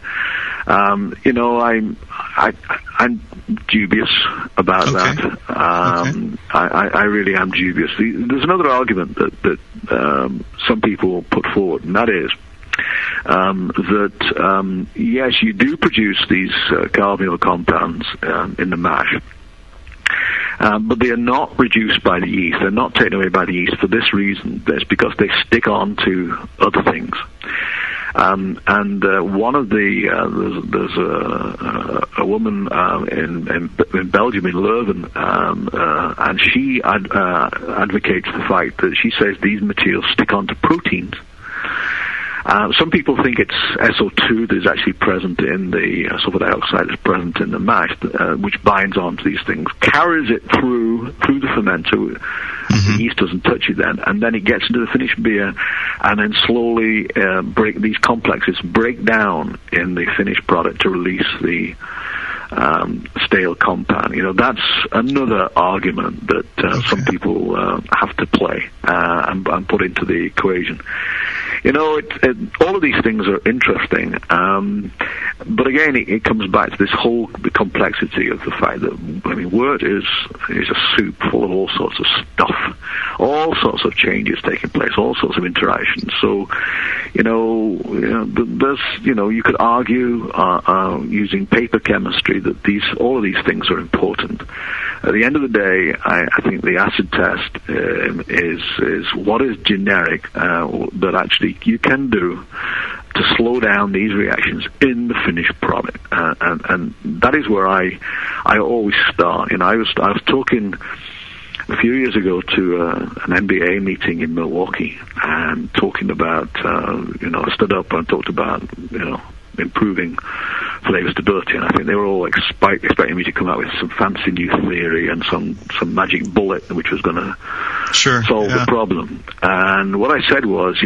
I'm dubious about that. I really am dubious. There's another argument that some people put forward, and that is that yes, you do produce these carbonyl compounds in the mash. But they are not reduced by the yeast. They're not taken away by the yeast for this reason. It's because they stick on to other things. And one of there's a woman in Belgium, in Leuven, and she advocates the fact that she says these materials stick onto proteins. Some people think it's SO2 that is actually present in the sulfur dioxide that's present in the mash, which binds onto these things, carries it through the fermenter. The yeast doesn't touch it then, and then it gets into the finished beer, and then slowly these complexes break down in the finished product to release the stale compound. That's another argument that some people have to play and put into the equation. All of these things are interesting, but again, it comes back to this whole complexity of the fact that wort is a soup full of all sorts of stuff, all sorts of changes taking place, all sorts of interactions. So, there's you could argue using paper chemistry that all of these things are important. At the end of the day, I think the acid test is what is generic that actually you can do to slow down these reactions in the finished product, and that is where I always start. I was talking a few years ago to an MBA meeting in Milwaukee, and talking about I stood up and talked about improving flavor stability, and I think they were all expecting me to come out with some fancy new theory and some magic bullet which was going to solve the problem. And what I said was,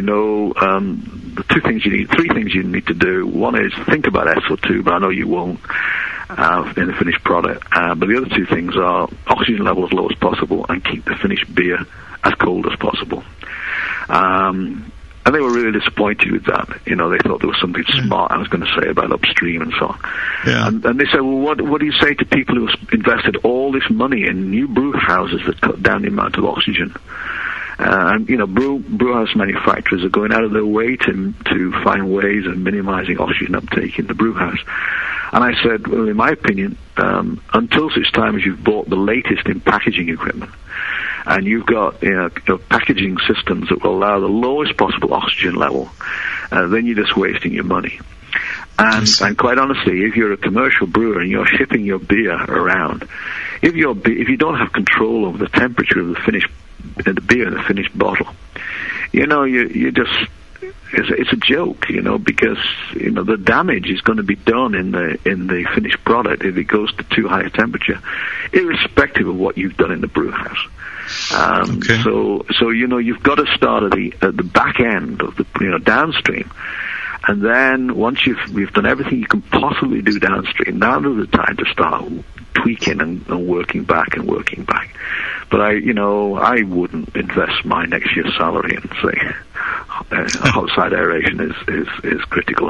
three things you need to do. One is think about SO2, but I know you won't. in the finished product. But the other two things are oxygen level as low as possible and keep the finished beer as cold as possible. And they were really disappointed with that. You know, they thought there was something smart I was going to say about upstream and so on. Yeah. And they said, well, what do you say to people who invested all this money in new brew houses that cut down the amount of oxygen? And, you know, brew house manufacturers are going out of their way to find ways of minimizing oxygen uptake in the brew house. And I said, well, in my opinion, until such time as you've bought the latest in packaging equipment, and you've got packaging systems that will allow the lowest possible oxygen level, then you're just wasting your money. And quite honestly, if you're a commercial brewer and you're shipping your beer around, if you don't have control over the temperature of the beer in the finished bottle, you know, you just it's a joke, you know, because you know the damage is going to be done in the finished product if it goes to too high a temperature, irrespective of what you've done in the brew house. So you know you've got to start at the back end of the downstream, and then once we've done everything you can possibly do downstream, now is the time to start tweaking and working back. But I wouldn't invest my next year's salary in say hot side aeration is critical.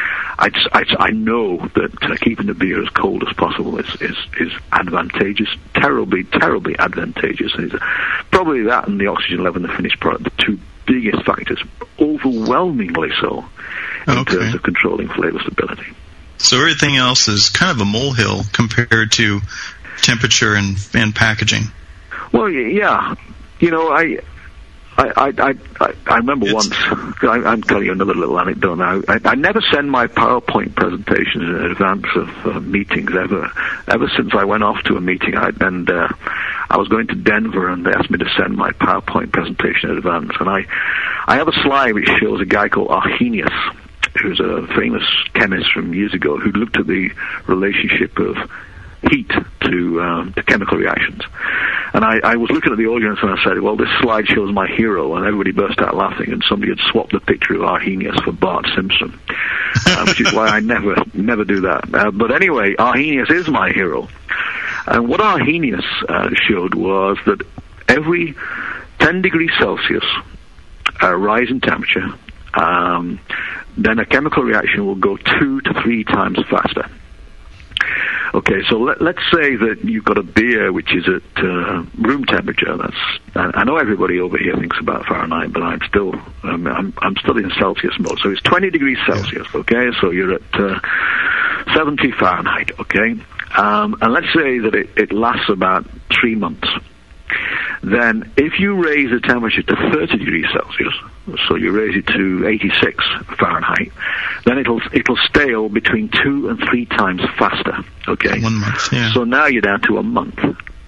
I know that keeping the beer as cold as possible is advantageous, terribly advantageous. Probably that and the oxygen level in the finished product, the two biggest factors, overwhelmingly so, in terms of controlling flavor stability. So everything else is kind of a molehill compared to temperature and packaging. Well, yeah, you know, I remember once. I'm telling you another little anecdote now. I never send my PowerPoint presentations in advance of meetings ever since I went off to a meeting. I was going to Denver, and they asked me to send my PowerPoint presentation in advance. And I have a slide which shows a guy called Arrhenius, who's a famous chemist from years ago, who looked at the relationship of heat to chemical reactions. And I was looking at the audience and I said, well, this slide shows my hero, and everybody burst out laughing, and somebody had swapped the picture of Arrhenius for Bart Simpson, which is why I never do that. But anyway, Arrhenius is my hero. And what Arrhenius showed was that every 10 degrees Celsius rise in temperature, then a chemical reaction will go 2 to 3 times faster. Okay, so let's say that you've got a beer which is at room temperature. I know everybody over here thinks about Fahrenheit, but I'm still in Celsius mode. So it's 20 degrees Celsius. Okay, so you're at 70 Fahrenheit. Okay, and let's say that it lasts about 3 months. Then, if you raise the temperature to 30 degrees Celsius, so you raise it to 86 Fahrenheit, then it'll stale between 2 and 3 times faster. Okay, 1 month. Yeah. So now you're down to a month.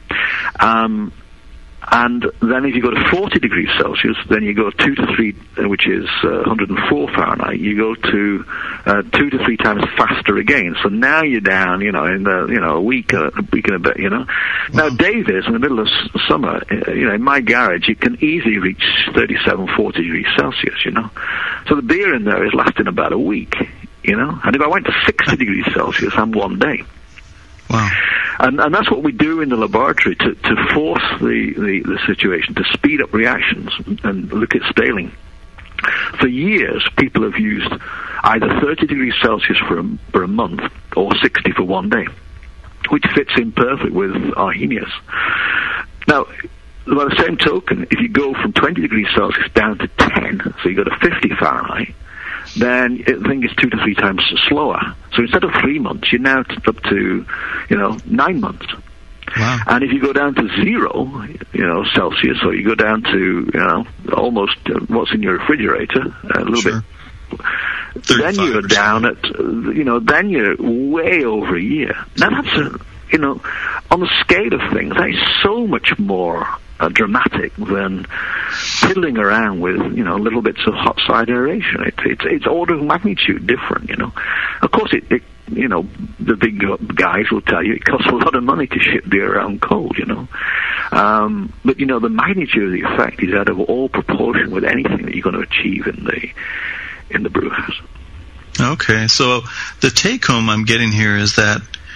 And then if you go to 40 degrees Celsius, then you go 2 to 3, which is 104 Fahrenheit. You go to 2 to 3 times faster again. So now you're down, in a week and a bit. Now Davis, in the middle of summer, in my garage, it can easily reach 37, 40 degrees Celsius. So the beer in there is lasting about a week. And if I went to 60 degrees Celsius, I'm 1 day. Wow. And that's what we do in the laboratory to force the situation, to speed up reactions and look at staling. For years, people have used either 30 degrees Celsius for a month or 60 for 1 day, which fits in perfect with Arrhenius. Now, by the same token, if you go from 20 degrees Celsius down to 10, so you go to 50 Fahrenheit, then the thing is 2 to 3 times slower. So instead of 3 months, you're now up to, 9 months. Wow. And if you go down to 0, Celsius, or you go down to, almost what's in your refrigerator, a little bit, then you're down at, then you're way over a year. Now that's, on the scale of things, that is so much more dramatic than fiddling around with little bits of hot side aeration. It's order of magnitude different. Of course, the big guys will tell you it costs a lot of money to ship beer around cold. But the magnitude of the effect is out of all proportion with anything that you're going to achieve in the brew house. Okay, so the take home I'm getting here is that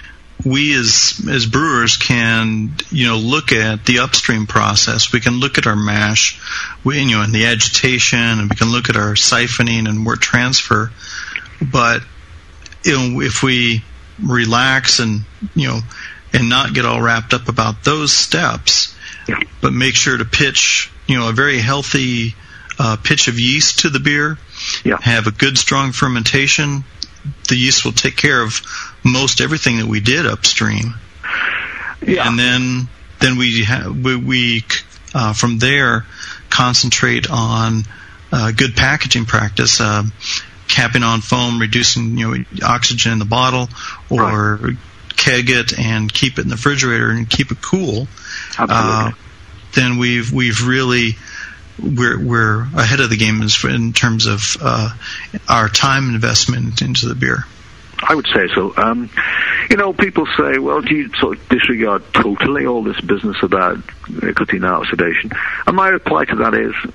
we as brewers can, look at the upstream process. We can look at our mash, and the agitation, and we can look at our siphoning and wort transfer. But if we relax and not get all wrapped up about those steps, but make sure to pitch a very healthy pitch of yeast to the beer, have a good strong fermentation, the yeast will take care of most everything that we did upstream. And then we from there concentrate on good packaging practice, capping on foam, reducing oxygen in the bottle, or keg it and keep it in the refrigerator and keep it cool. Then we've really we're ahead of the game in terms of our time investment into the beer. I would say so. People say, well, do you sort of disregard totally all this business about cutting out oxidation? And my reply to that is,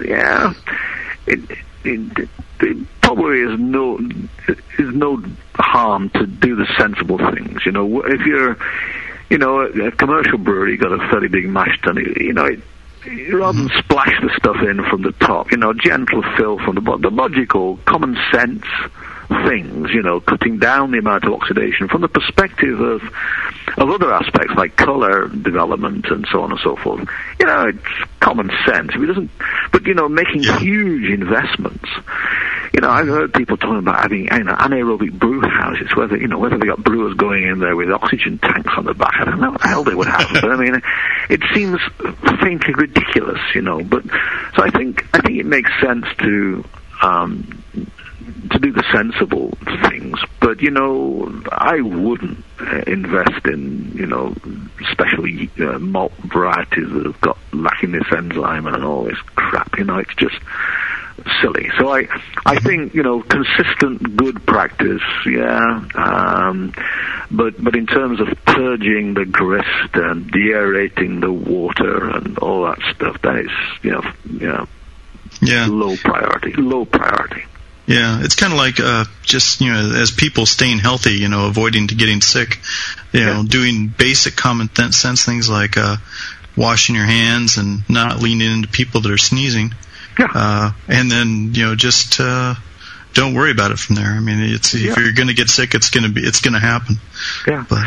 it probably is no harm to do the sensible things. If you're, a commercial brewery, got a fairly big mash tun, rather than splash the stuff in from the top, gentle fill from the bottom, the logical, common sense things, cutting down the amount of oxidation from the perspective of other aspects like color development and so on and so forth. It's common sense. But making huge investments. I've heard people talking about having anaerobic brew houses, whether they got brewers going in there with oxygen tanks on the back. I don't know what the hell they would have, but I mean, it seems faintly ridiculous, But so I think it makes sense to do the sensible things, but I wouldn't invest in special malt varieties that have got lacking this enzyme and all this crap. It's just silly. So I think consistent good practice, but in terms of purging the grist and deaerating the water and all that stuff, that is low priority. Yeah, it's kind of like just as people staying healthy, avoiding getting sick, doing basic common sense things like washing your hands and not leaning into people that are sneezing. And then just don't worry about it from there. I mean, if you're going to get sick, it's going to happen. Yeah. But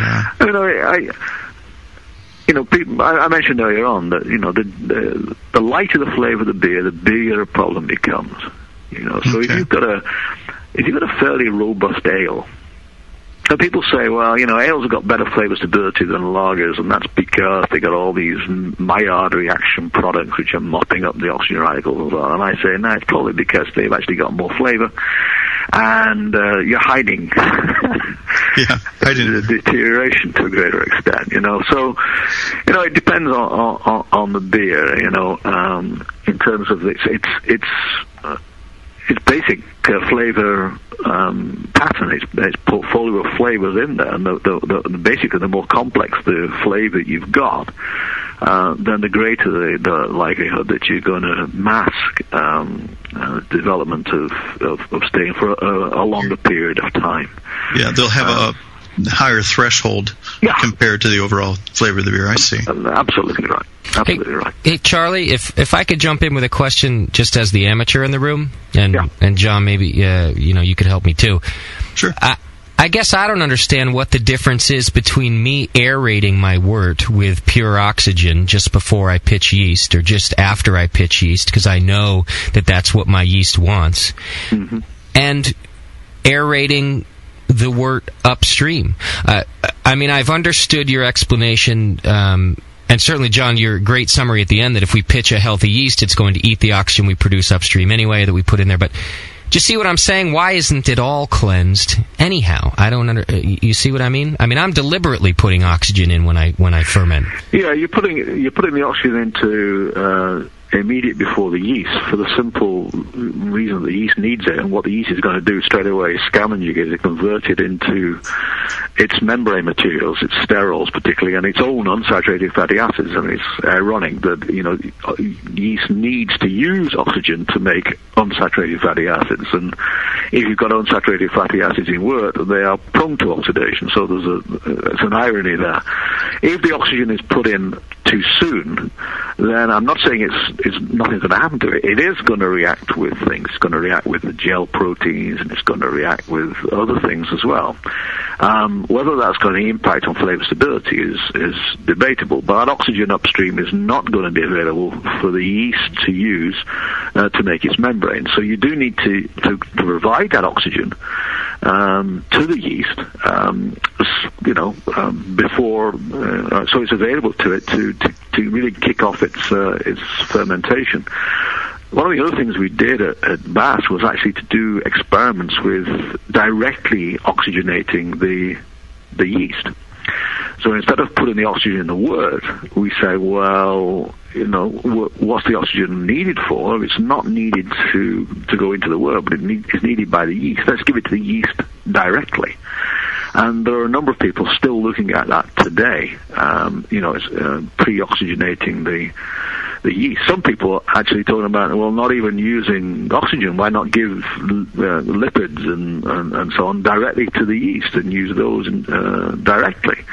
I mentioned earlier on that the lighter the flavor of the beer, the bigger a problem becomes. So if you've got a fairly robust ale, and people say, well, ales have got better flavor stability than lagers, and that's because they got all these Maillard reaction products which are mopping up the oxygen radicals and so on. And I say, no, it's probably because they've actually got more flavor, and you're hiding the deterioration to a greater extent. So it depends on the beer. In terms of its basic flavor pattern, its portfolio of flavors in there, and basically the more complex the flavor you've got, then the greater the likelihood that you're going to mask development of staying for a longer period of time. Yeah, they'll have a higher threshold compared to the overall flavor of the beer. I see. Absolutely right. Right. Hey, Charlie, if I could jump in with a question just as the amateur in the room, and John, maybe you could help me too. Sure. I guess I don't understand what the difference is between me aerating my wort with pure oxygen just before I pitch yeast or just after I pitch yeast, because I know that that's what my yeast wants, and aerating the wort upstream. I mean, I've understood your explanation, and certainly, John, your great summary at the end that if we pitch a healthy yeast, it's going to eat the oxygen we produce upstream anyway that we put in there. But do you see what I'm saying? Why isn't it all cleansed anyhow? I don't you see what I mean? I mean, I'm deliberately putting oxygen in when I ferment. Yeah, you're putting the oxygen into immediate before the yeast, for the simple reason that the yeast needs it, and what the yeast is going to do straight away is scavenging it and convert it into its membrane materials, its sterols particularly, and its own unsaturated fatty acids. And it's ironic that, yeast needs to use oxygen to make unsaturated fatty acids, and if you've got unsaturated fatty acids in wort, they are prone to oxidation, so it's an irony there. If the oxygen is put in too soon, then I'm not saying it's nothing's going to happen to it. It is going to react with things. It's going to react with the gel proteins, and it's going to react with other things as well. Whether that's going to impact on flavor stability is debatable, but oxygen upstream is not going to be available for the yeast to use to make its membrane. So you do need to provide that oxygen to the yeast, before, so it's available to it to really kick off its fermentation. One of the other things we did at BASS was actually to do experiments with directly oxygenating the yeast. So instead of putting the oxygen in the wort, we say, well, what's the oxygen needed for? It's not needed to go into the wort, but it's needed by the yeast. Let's give it to the yeast directly. And there are a number of people still looking at that today, pre-oxygenating the yeast. Some people are actually talking about, well, not even using oxygen. Why not give lipids and so on directly to the yeast and use those directly?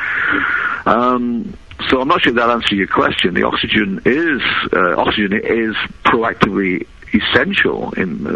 So I'm not sure that answers your question. The oxygen is proactively essential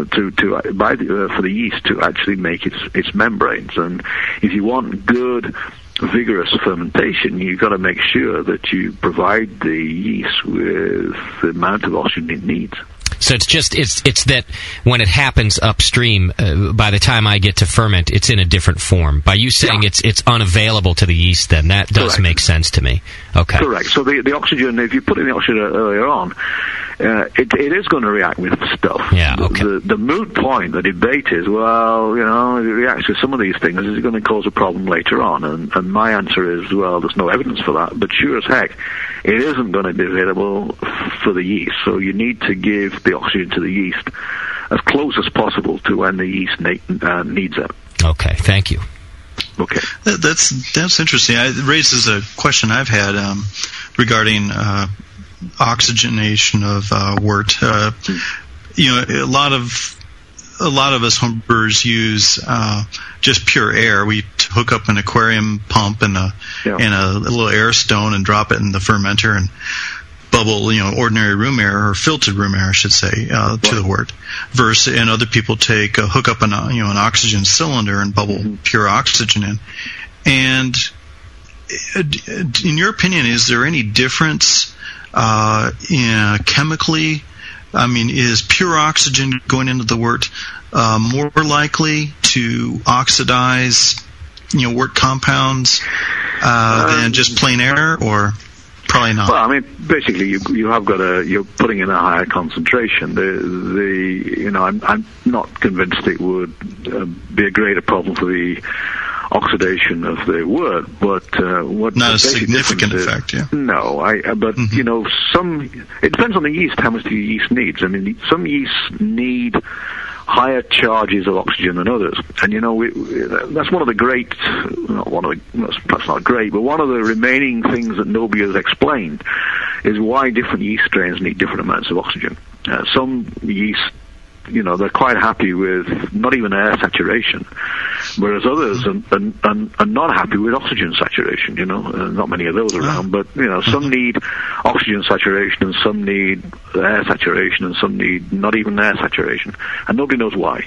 for the yeast to actually make its membranes. And if you want good, vigorous fermentation, you've got to make sure that you provide the yeast with the amount of oxygen it needs. So it's that when it happens upstream, by the time I get to ferment, it's in a different form. By you saying it's unavailable to the yeast, then that does make sense to me. Okay. Correct. So the oxygen, if you put in the oxygen earlier on, it is going to react with stuff. Yeah. Okay. The moot point, the debate is, well, if it reacts with some of these things, is it going to cause a problem later on? And my answer is, well, there's no evidence for that. But sure as heck, it isn't going to be available for the yeast. So you need to give the oxygen to the yeast as close as possible to when the yeast needs it. Okay, thank you. Okay. That's interesting. It raises a question I've had regarding oxygenation of wort. A lot of us homebrewers use just pure air. We hook up an aquarium pump and a little air stone and drop it in the fermenter and bubble, ordinary room air, or filtered room air, I should say, to the wort. And other people hook up an oxygen cylinder and bubble pure oxygen in. And in your opinion, is there any difference chemically? I mean, is pure oxygen going into the wort more likely to oxidize, wort compounds than just plain air, or probably not? Well, I mean, basically, you're putting in a higher concentration. I'm not convinced it would be a greater problem for the oxidation of the wort, but what not a significant effect. Yeah. No, but it depends on the yeast. How much the yeast needs. I mean, some yeasts need higher charges of oxygen than others, and that's one of the great, perhaps not great, but one of the remaining things that nobody has explained is why different yeast strains need different amounts of oxygen. Some yeast, they're quite happy with not even air saturation, whereas others are not happy with oxygen saturation. Not many of those around, but some need oxygen saturation, and some need air saturation, and some need not even air saturation, and nobody knows why.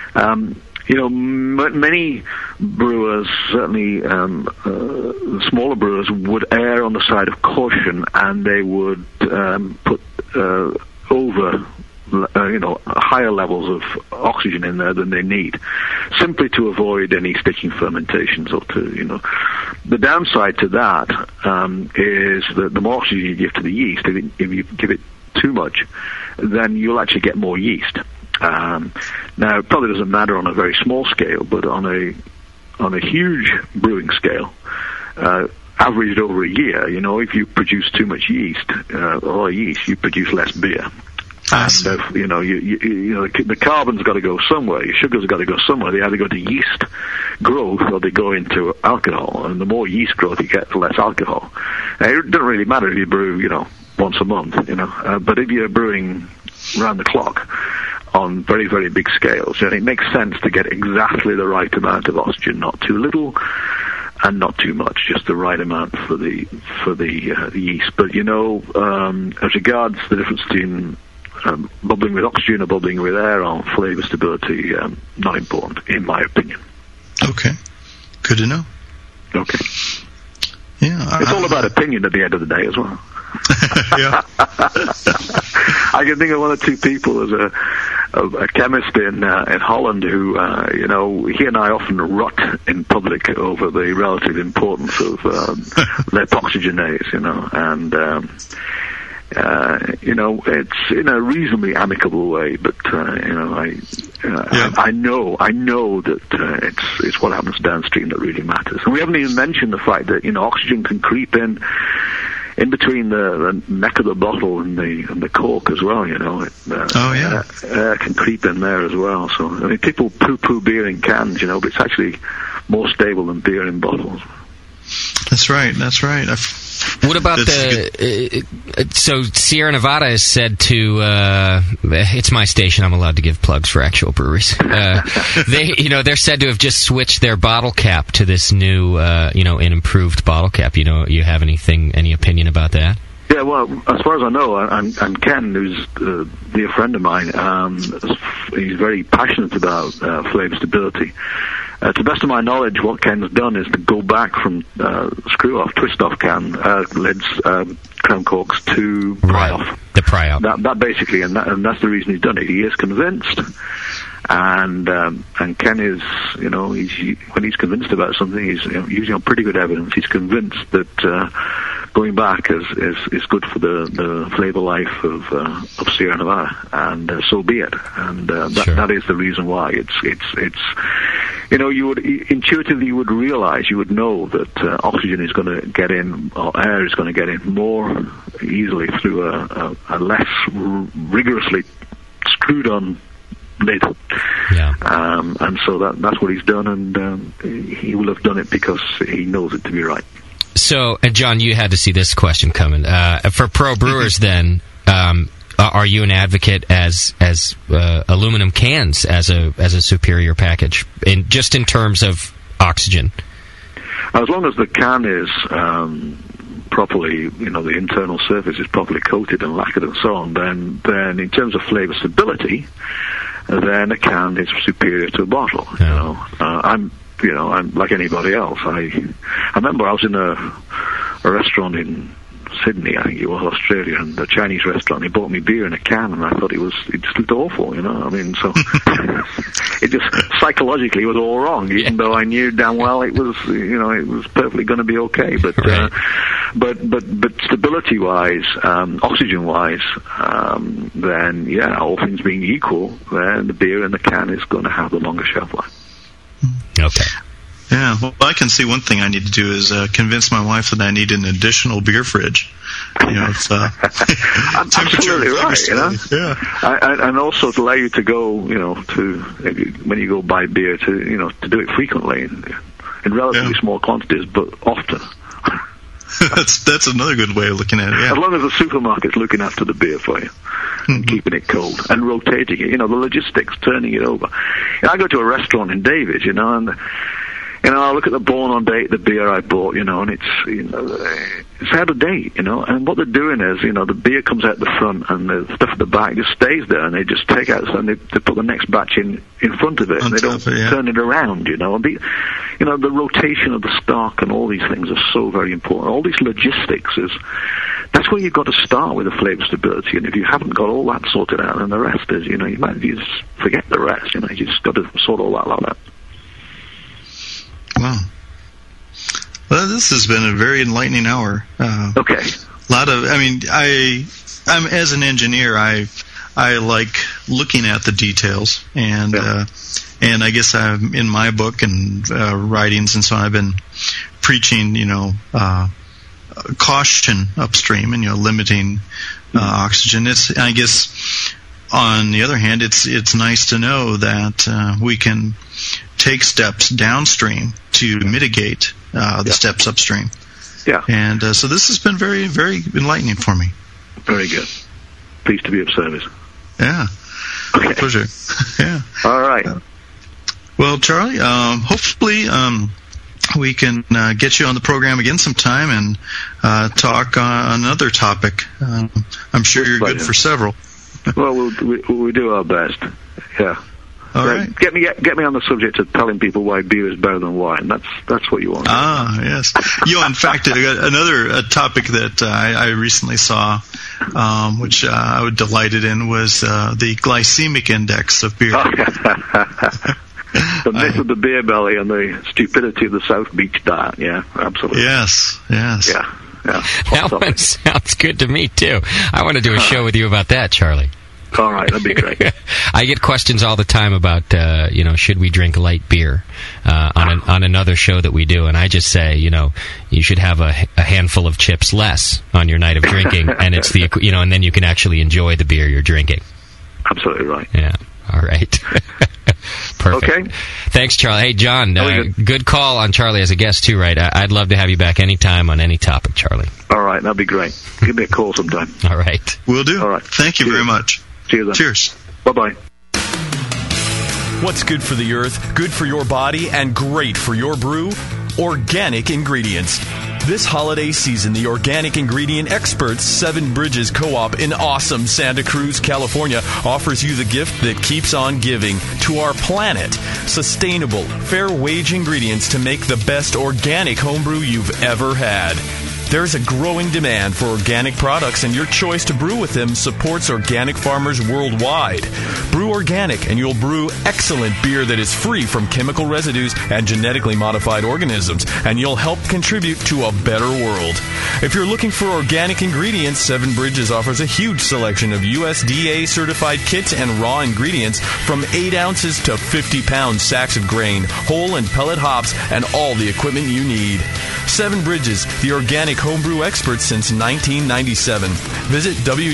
Many brewers, certainly smaller brewers, would err on the side of caution, and they would put over higher levels of oxygen in there than they need, simply to avoid any sticking fermentations or to, The downside to that is that the more oxygen you give to the yeast, if you give it too much, then you'll actually get more yeast. Now, it probably doesn't matter on a very small scale, but on a huge brewing scale, averaged over a year, if you produce too much yeast, you produce less beer. And the carbon's got to go somewhere. Your sugar's got to go somewhere. They either go to yeast growth or they go into alcohol. And the more yeast growth you get, the less alcohol. It doesn't really matter if you brew, once a month, but if you're brewing round the clock on very, very big scales, then it makes sense to get exactly the right amount of oxygen, not too little and not too much, just the right amount for the yeast. But as regards the difference between bubbling with oxygen or bubbling with air on flavor stability, not important, in my opinion. Okay. Good to know. Okay. Yeah. It's all about opinion at the end of the day as well. Yeah. I can think of one or two people as a chemist in Holland who, he and I often rut in public over the relative importance of lead oxygenase, and it's in a reasonably amicable way, but I know that it's what happens downstream that really matters. And we haven't even mentioned the fact that oxygen can creep in between the neck of the bottle and the cork as well. Air can creep in there as well. So people poo-poo beer in cans, but it's actually more stable than beer in bottles. That's right. What about so Sierra Nevada is said to, it's my station, I'm allowed to give plugs for actual breweries. They're said to have just switched their bottle cap to this new, an improved bottle cap. You have any opinion about that? Yeah, well, as far as I know, and Ken, who's a dear friend of mine, he's very passionate about flavor stability. To the best of my knowledge, what Ken's done is to go back from screw-off, twist-off lids, crown corks to pry-off. The pry-off. That basically, and that's the reason he's done it. He is convinced, and Ken is, when he's convinced about something, he's using on pretty good evidence. He's convinced that going back is good for the flavor life of Sierra Nevada, and so be it. And that is the reason why it's. You would intuitively you would realize, you would know that oxygen is going to get in, or air is going to get in more easily through a less rigorously screwed on lid. Yeah. And so that's what he's done, and he will have done it because he knows it to be right. So, and John, you had to see this question coming. For pro brewers, then, are you an advocate as aluminum cans as a superior package, in terms of oxygen? As long as the can is properly, the internal surface is properly coated and lacquered and so on, then in terms of flavor stability, then a can is superior to a bottle. Yeah. I'm like anybody else. I remember I was in a restaurant in Sydney, I think it was, Australia, and a Chinese restaurant. He bought me beer in a can, and I thought it just looked awful, So it just psychologically was all wrong, even though I knew damn well it was, it was perfectly going to be okay. But right. but stability-wise, oxygen-wise, then all things being equal, then the beer in the can is going to have the longer shelf life. Okay. Yeah, well, I can see one thing I need to do is convince my wife that I need an additional beer fridge. It's absolutely right. Yeah, and also to allow you to go, when you go buy beer, to do it frequently in relatively small quantities, but often. That's another good way of looking at it. Yeah. As long as the supermarket's looking after the beer for you, and keeping it cold and rotating it, the logistics, turning it over. I go to a restaurant in David, and I look at the born on date, the beer I bought, and it's out of date, and what they're doing is, the beer comes out the front and the stuff at the back just stays there, and they just take out, and they put the next batch in front of it, and they don't turn it around, and the rotation of the stock and all these things are so very important. All these logistics that's where you've got to start with the flavor stability, and if you haven't got all that sorted out, then the rest is, you might just forget the rest, you just got to sort all that out. Wow. Well, this has been a very enlightening hour. Okay. I'm as an engineer, I like looking at the details, and I guess I'm in my book and writings and so on. I've been preaching, caution upstream and limiting oxygen. I guess on the other hand, it's nice to know that we can take steps downstream to mitigate the steps upstream. Yeah. And so this has been very, very enlightening for me. Very good. Pleased to be of service. Yeah. Okay. Pleasure. Yeah. All right. Well, Charlie, hopefully we can get you on the program again sometime and talk on another topic. I'm sure you're good for several. Well, we do our best. Yeah. All right. Get me on the subject of telling people why beer is better than wine. That's what you want. Yes. In fact, another topic that I recently saw, which I was delighted in, was the glycemic index of beer. The myth of the beer belly and the stupidity of the South Beach diet. Yeah, absolutely. Yes. Yeah. That one sounds good to me, too. I want to do a show with you about that, Charlie. All right, that'd be great. I get questions all the time about, should we drink light beer on another show that we do, and I just say, you should have a handful of chips less on your night of drinking, and it's and then you can actually enjoy the beer you're drinking. Absolutely right. Yeah. All right. Perfect. Okay. Thanks, Charlie. Hey, John, good call on Charlie as a guest, too, right? I'd love to have you back anytime on any topic, Charlie. All right, that'd be great. Give me a call sometime. All right. Will do. All right. Thank you very much. Cheers, then. Cheers. Bye-bye. What's good for the earth, good for your body, and great for your brew? Organic ingredients. This holiday season, the organic ingredient experts, Seven Bridges Co-op in awesome Santa Cruz, California, offers you the gift that keeps on giving to our planet. Sustainable, fair-wage ingredients to make the best organic homebrew you've ever had. There's a growing demand for organic products, and your choice to brew with them supports organic farmers worldwide. Brew organic, and you'll brew excellent beer that is free from chemical residues and genetically modified organisms, and you'll help contribute to a better world. If you're looking for organic ingredients, Seven Bridges offers a huge selection of USDA-certified kits and raw ingredients, from 8 ounces to 50-pound sacks of grain, whole and pellet hops, and all the equipment you need. Seven Bridges, the organic homebrew experts since 1997. Visit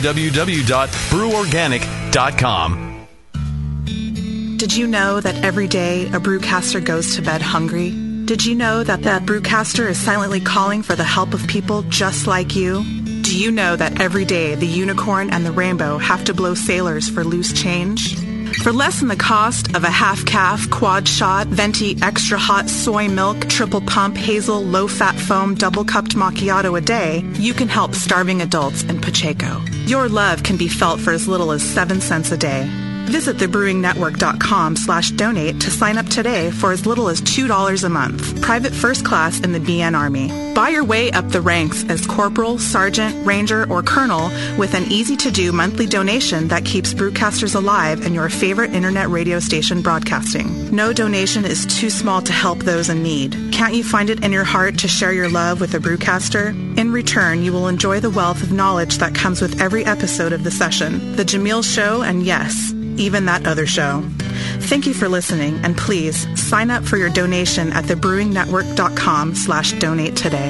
www.breworganic.com. Did you know that every day a brewcaster goes to bed hungry? Did you know that brewcaster is silently calling for the help of people just like you? Do you know that every day the unicorn and the rainbow have to blow sailors for loose change? For less than the cost of a half-calf, quad-shot, venti, extra-hot soy milk, triple-pump, hazel, low-fat foam, double-cupped macchiato a day, you can help starving adults in Pacheco. Your love can be felt for as little as 7 cents a day. Visit thebrewingnetwork.com/donate to sign up today for as little as $2 a month. Private first class in the BN Army. Buy your way up the ranks as corporal, sergeant, ranger, or colonel with an easy-to-do monthly donation that keeps brewcasters alive and your favorite internet radio station broadcasting. No donation is too small to help those in need. Can't you find it in your heart to share your love with a brewcaster? In return, you will enjoy the wealth of knowledge that comes with every episode of the session, The Jamil Show, and yes, even that other show. Thank you for listening, and please sign up for your donation at thebrewingnetwork.com/donate today.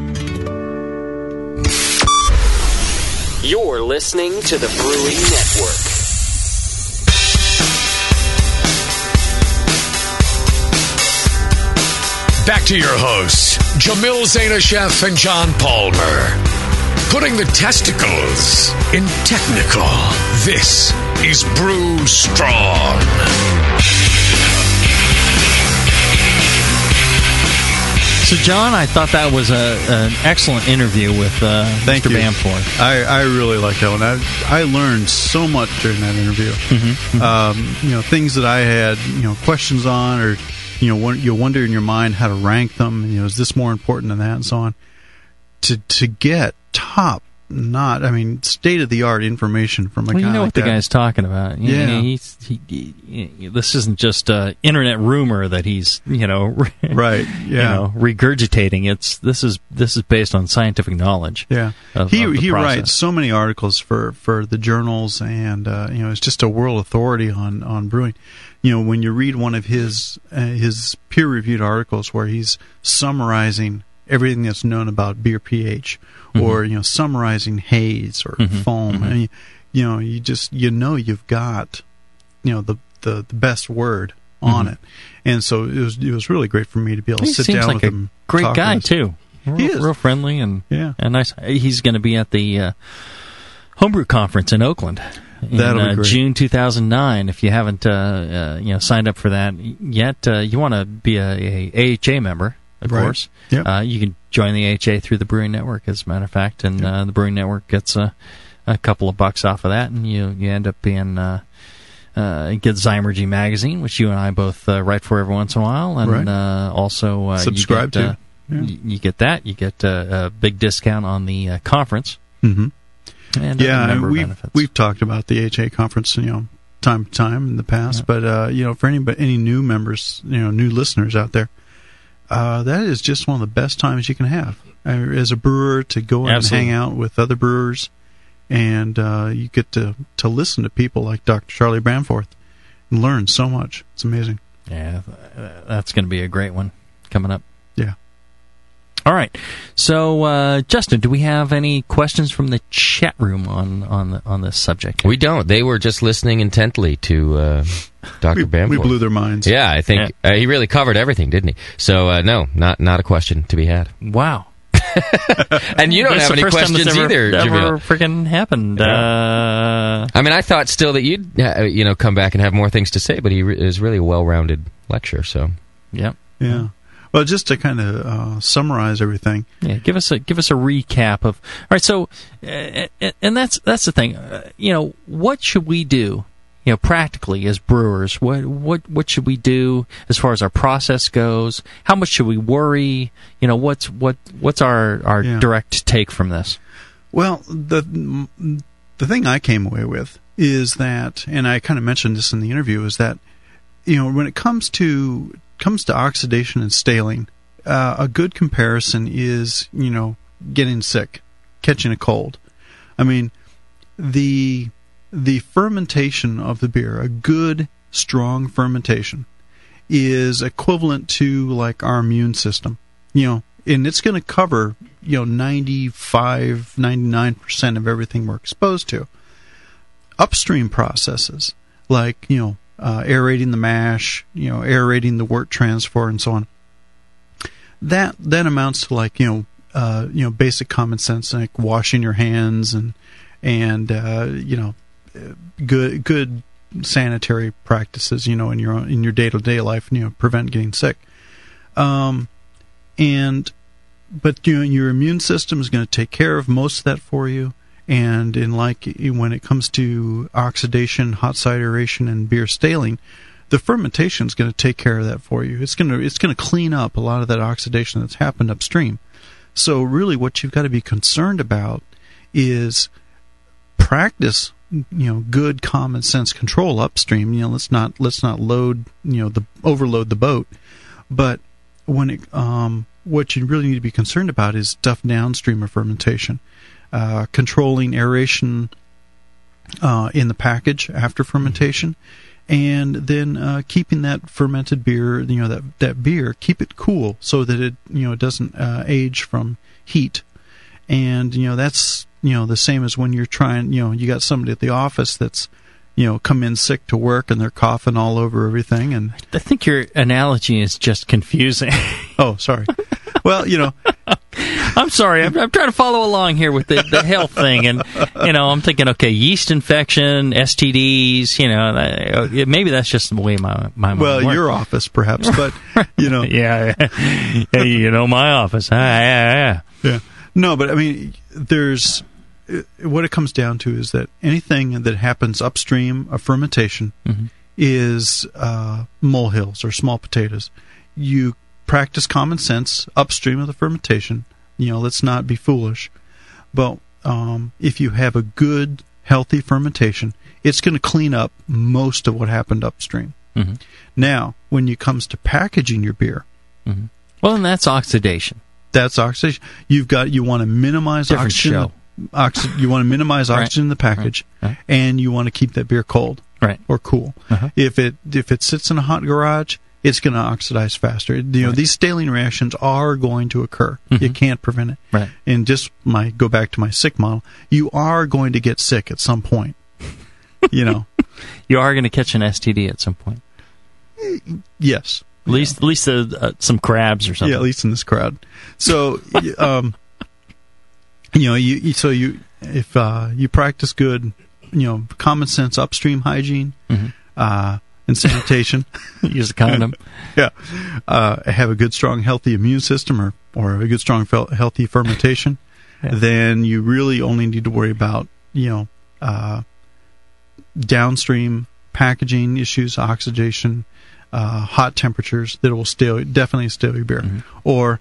You're listening to the Brewing Network. Back to your hosts, Jamil Zainasheff and John Palmer. Putting the testicles in technical. This is Brew Strong. So, John, I thought that was an excellent interview with Thank Mr. you. Bamforth. I really like that one. I learned so much during that interview. Things that I had questions on, or you'll wonder in your mind how to rank them. Is this more important than that, and so on. To get top not. I mean, state-of-the-art information from a guy you know like what the that. guy's talking about. Yeah. This isn't just internet rumor that he's, right. Yeah. Regurgitating. This is based on scientific knowledge. Yeah. Of He the process. writes so many articles for the journals, and it's just a world authority on brewing. When you read one of his peer-reviewed articles where he's summarizing everything that's known about beer pH, or summarizing haze or foam, and you've got the best word on it, and so it was really great for me to be able to sit down with him. Great guy too. He is real friendly and and nice. He's going to be at the Homebrew Conference in Oakland. That'll be great. June 2009. If you haven't signed up for that yet, you want to be a AHA member, of course. Yep. You can join the AHA through the Brewing Network, as a matter of fact, and the Brewing Network gets a couple of bucks off of that, and you end up being get Zymergy magazine, which you and I both write for every once in a while, and also subscribe to. You get that. You get a big discount on the conference. Mm-hmm. And we've talked about the AHA conference, time to time in the past. But for any new members, new listeners out there, that is just one of the best times you can have as a brewer, to go and hang out with other brewers, and you get to listen to people like Dr. Charlie Bramforth and learn so much. It's amazing. Yeah, that's going to be a great one coming up. Yeah. All right. So, Justin, do we have any questions from the chat room on this subject? We don't. They were just listening intently to Dr. Bamford. We blew their minds. Yeah, I think he really covered everything, didn't he? So, no, not a question to be had. Wow. And you don't have any questions either, Never Jamil. freaking happened. I mean, I thought still that you'd come back and have more things to say, but he is really a well-rounded lecture. So, yep. Yeah. Well, just to kind of summarize everything. Yeah, give us a recap of. All right, so and that's the thing. What should we do? Practically as brewers, what should we do as far as our process goes? How much should we worry? What's our direct take from this? Well, the thing I came away with is that, and I kind of mentioned this in the interview, is that when it comes to oxidation and staling, a good comparison is getting sick, catching a cold. I mean, the fermentation of the beer, a good strong fermentation, is equivalent to like our immune system, and it's going to cover 95-99% of everything we're exposed to. Upstream processes like aerating the mash, aerating the wort transfer, and so on. That amounts to like basic common sense, like washing your hands and good sanitary practices, in your day-to-day life, prevent getting sick. But your immune system is going to take care of most of that for you. And when it comes to oxidation, hot side aeration, and beer staling, the fermentation is going to take care of that for you. It's going to clean up a lot of that oxidation that's happened upstream. So really, what you've got to be concerned about is practice, good common sense control upstream. Let's not overload the boat. But when what you really need to be concerned about is stuff downstream of fermentation. Controlling aeration in the package after fermentation, and then keeping that fermented beer, that beer, keep it cool so that it doesn't age from heat. And that's the same as when you're trying. You got somebody at the office that's come in sick to work and they're coughing all over everything. And I think your analogy is just confusing. Oh, sorry. Well, I'm sorry. I'm trying to follow along here with the health thing, and I'm thinking, okay, yeast infection, STDs. Maybe that's just the way my mind works. Your office, perhaps, but yeah, my office. Yeah. No, but I mean, there's what it comes down to is that anything that happens upstream of fermentation is molehills or small potatoes. You practice common sense upstream of the fermentation. Let's not be foolish. But if you have a good, healthy fermentation, it's going to clean up most of what happened upstream. Mm-hmm. Now, when it comes to packaging your beer, well, and that's oxidation. That's oxidation. You want to minimize Different oxygen. show. You want to minimize Right. oxygen in the package, Right. and you want to keep that beer cold, or cool. If it sits in a hot garage, it's going to oxidize faster. These staling reactions are going to occur. You can't prevent it. Right. And go back to my sick model. You are going to get sick at some point. You are going to catch an STD at some point. Yes. At least some crabs or something. Yeah, at least in this crowd. So, if you practice good, common sense upstream hygiene and sanitation, use a condom. Have a good, strong, healthy immune system, or a good, strong, healthy fermentation. Then you really only need to worry about downstream packaging issues, oxidation, hot temperatures that will definitely stale your beer. Or,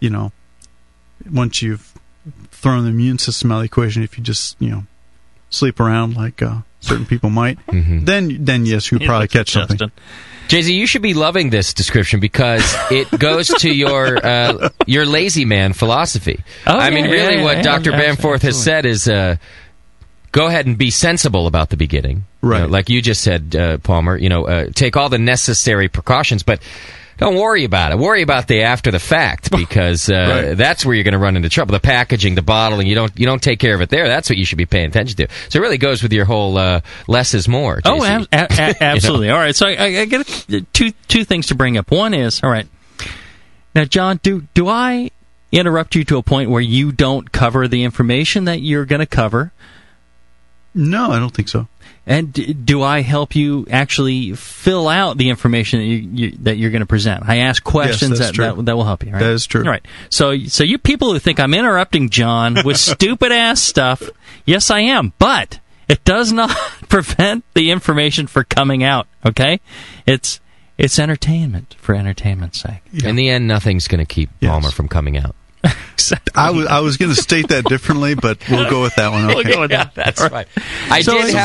once you've thrown the immune system out of the equation, if you just, sleep around like certain people might, then yes, you probably catch something. Jay-Z, you should be loving this description because it goes to your lazy man philosophy. What Dr. Bamforth has said is go ahead and be sensible about the beginning. Right. Like you just said, Palmer, take all the necessary precautions, but don't worry about it. Worry about the after the fact, because that's where you're going to run into trouble. The packaging, the bottling, you don't take care of it there. That's what you should be paying attention to. So it really goes with your whole less is more. JC. Oh, absolutely. All right. So I got two things to bring up. One is, all right. Now, John, do I interrupt you to a point where you don't cover the information that you're going to cover? No, I don't think so. And do I help you actually fill out the information that you're going to present? I ask questions that will help you. Right? That is true. All right. So you people who think I'm interrupting John with stupid ass stuff, yes, I am. But it does not prevent the information from coming out. Okay, it's entertainment for entertainment's sake. In the end, nothing's going to keep Palmer from coming out. Exactly. I was going to state that differently, but we'll go with that one. Okay. We'll go with that. That's right. I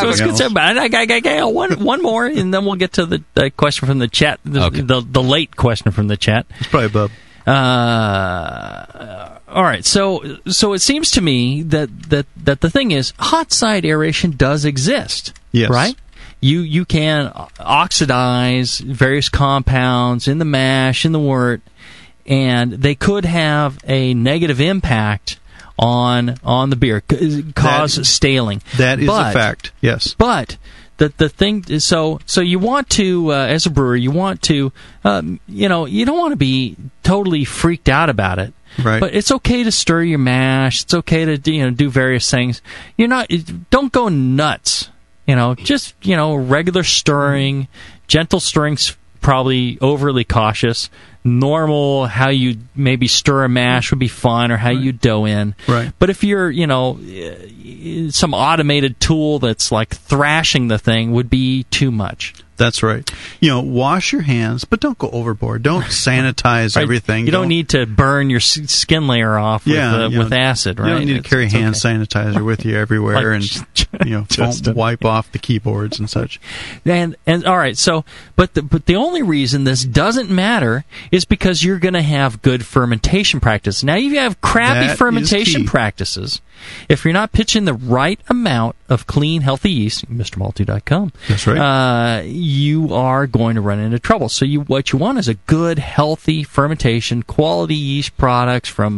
got one more, and then we'll get to the question from the chat. The late question from the chat. It's probably Bub. All right. So it seems to me that the thing is, hot side aeration does exist. Yes. Right. You can oxidize various compounds in the mash, in the wort, and they could have a negative impact on the beer, cause staling. That is a fact. Yes. But the thing is, so you want to, as a brewer, you want to, you don't want to be totally freaked out about it. Right. But it's okay to stir your mash. It's okay to do various things. Don't go nuts. Just regular stirring, gentle stirring's probably overly cautious. Normal, how you maybe stir a mash would be fine, or how you dough in. Right. But if you're, some automated tool that's like thrashing the thing would be too much. That's right. Wash your hands, but don't go overboard. Don't sanitize everything. You don't need to burn your skin layer off with acid, right? You don't need to carry hand sanitizer with you everywhere and foam wipe off the keyboards and such. And all right, so but the only reason this doesn't matter is because you're going to have good fermentation practice. Now you have crappy fermentation practices. If you're not pitching the right amount of clean, healthy yeast, MrMalty.com. That's right. You are going to run into trouble. So what you want is a good, healthy fermentation, quality yeast products from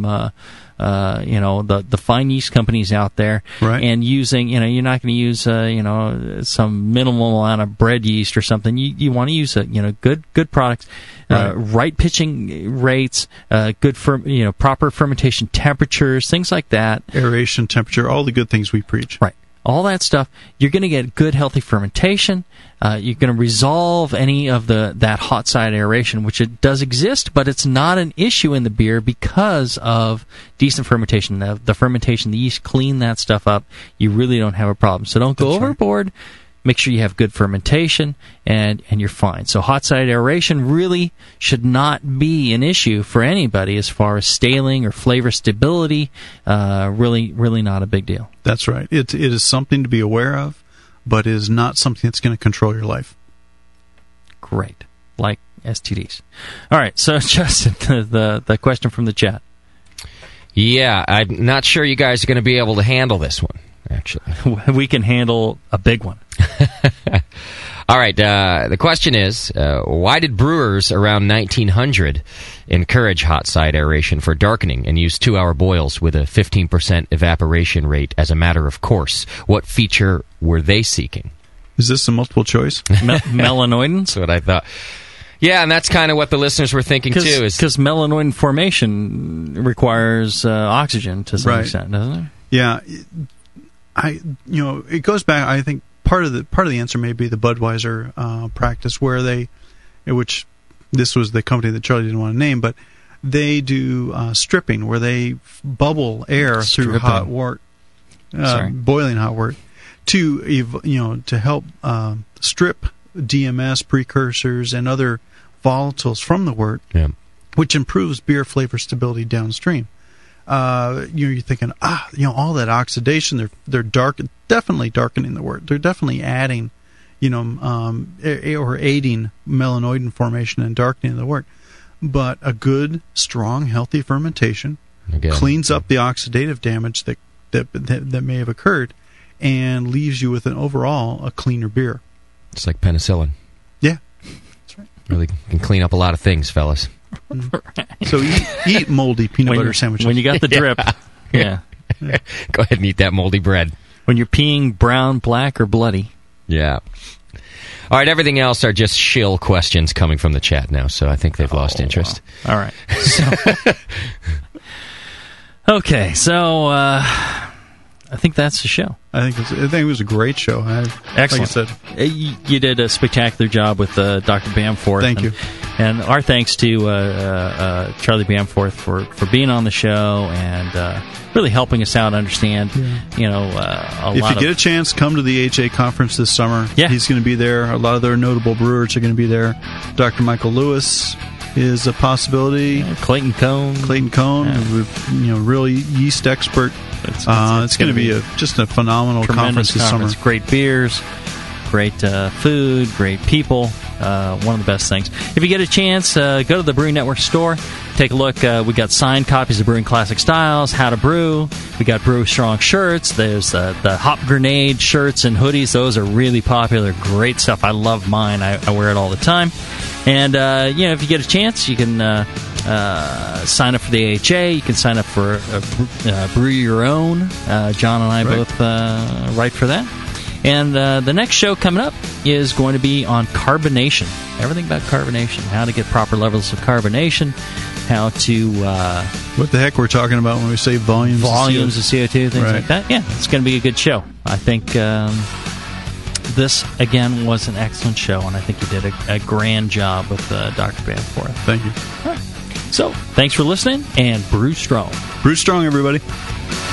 the fine yeast companies out there. Right. And using, you're not going to use some minimal amount of bread yeast or something. You want to use good products. Right pitching rates, proper fermentation temperatures, things like that. Aeration, temperature, all the good things we preach. Right. All that stuff. You're going to get good, healthy fermentation. You're going to resolve any of that hot side aeration, which it does exist, but it's not an issue in the beer because of decent fermentation. The fermentation, the yeast clean that stuff up. You really don't have a problem. So don't go overboard. make sure you have good fermentation, and you're fine. So hot side aeration really should not be an issue for anybody as far as staling or flavor stability. Really not a big deal. That's right. It is something to be aware of, but it is not something that's going to control your life. Great. Like STDs. All right, so Justin, the question from the chat. Yeah, I'm not sure you guys are going to be able to handle this one, actually. We can handle a big one. All right, the question is, why did brewers around 1900 encourage hot side aeration for darkening and use 2-hour boils with a 15% evaporation rate as a matter of course? What feature were they seeking? Is this a multiple choice? Melanoidins? That's what I thought. Yeah, and that's kind of what the listeners were thinking, too. Because melanoidin formation requires oxygen to some extent, doesn't it? Yeah. It goes back, I think, part of the answer may be the Budweiser practice, which this was the company that Charlie didn't want to name, but they do stripping, where they bubble air through hot wort, boiling hot wort, to help strip DMS precursors and other volatiles from the wort, which improves beer flavor stability downstream. You're thinking, all that oxidation, they're definitely darkening the wort. They're definitely adding, or aiding melanoidin formation and darkening the wort. But a good, strong, healthy fermentation cleans up the oxidative damage that may have occurred and leaves you with a cleaner beer. It's like penicillin. Yeah, that's right. Really can clean up a lot of things, fellas. So eat moldy peanut butter sandwiches. When you got the drip. Yeah. Go ahead and eat that moldy bread. When you're peeing brown, black, or bloody. Yeah. All right, everything else are just shill questions coming from the chat now, so I think they've lost interest. Wow. All right. Okay, so I think that's the show. I think it was a great show. Excellent. Like I said, you did a spectacular job with Dr. Bamforth. Thank you. And our thanks to Charlie Bamforth for being on the show and really helping us out understand, If you get a chance, come to the HA conference this summer. Yeah. He's going to be there. A lot of their notable brewers are going to be there. Dr. Michael Lewis is a possibility. Clayton Cone, real yeast expert. It's going to be just a phenomenal conference this summer. Great beers, great food, great people. One of the best things. If you get a chance, go to the Brewing Network store. Take a look. We got signed copies of Brewing Classic Styles, How to Brew. We got Brew Strong shirts. There's the Hop Grenade shirts and hoodies. Those are really popular. Great stuff. I love mine. I wear it all the time. And if you get a chance, you can sign up for the AHA. You can sign up for Brew Your Own. John and I both write for that. And the next show coming up is going to be on carbonation. Everything about carbonation. How to get proper levels of carbonation. How to... what the heck we're talking about when we say volumes of CO2, things like that. Yeah, it's going to be a good show. I think this, again, was an excellent show, and I think you did a grand job with Dr. Bamforth. Thank you. All right. So, thanks for listening, and brew strong. Brew strong, everybody.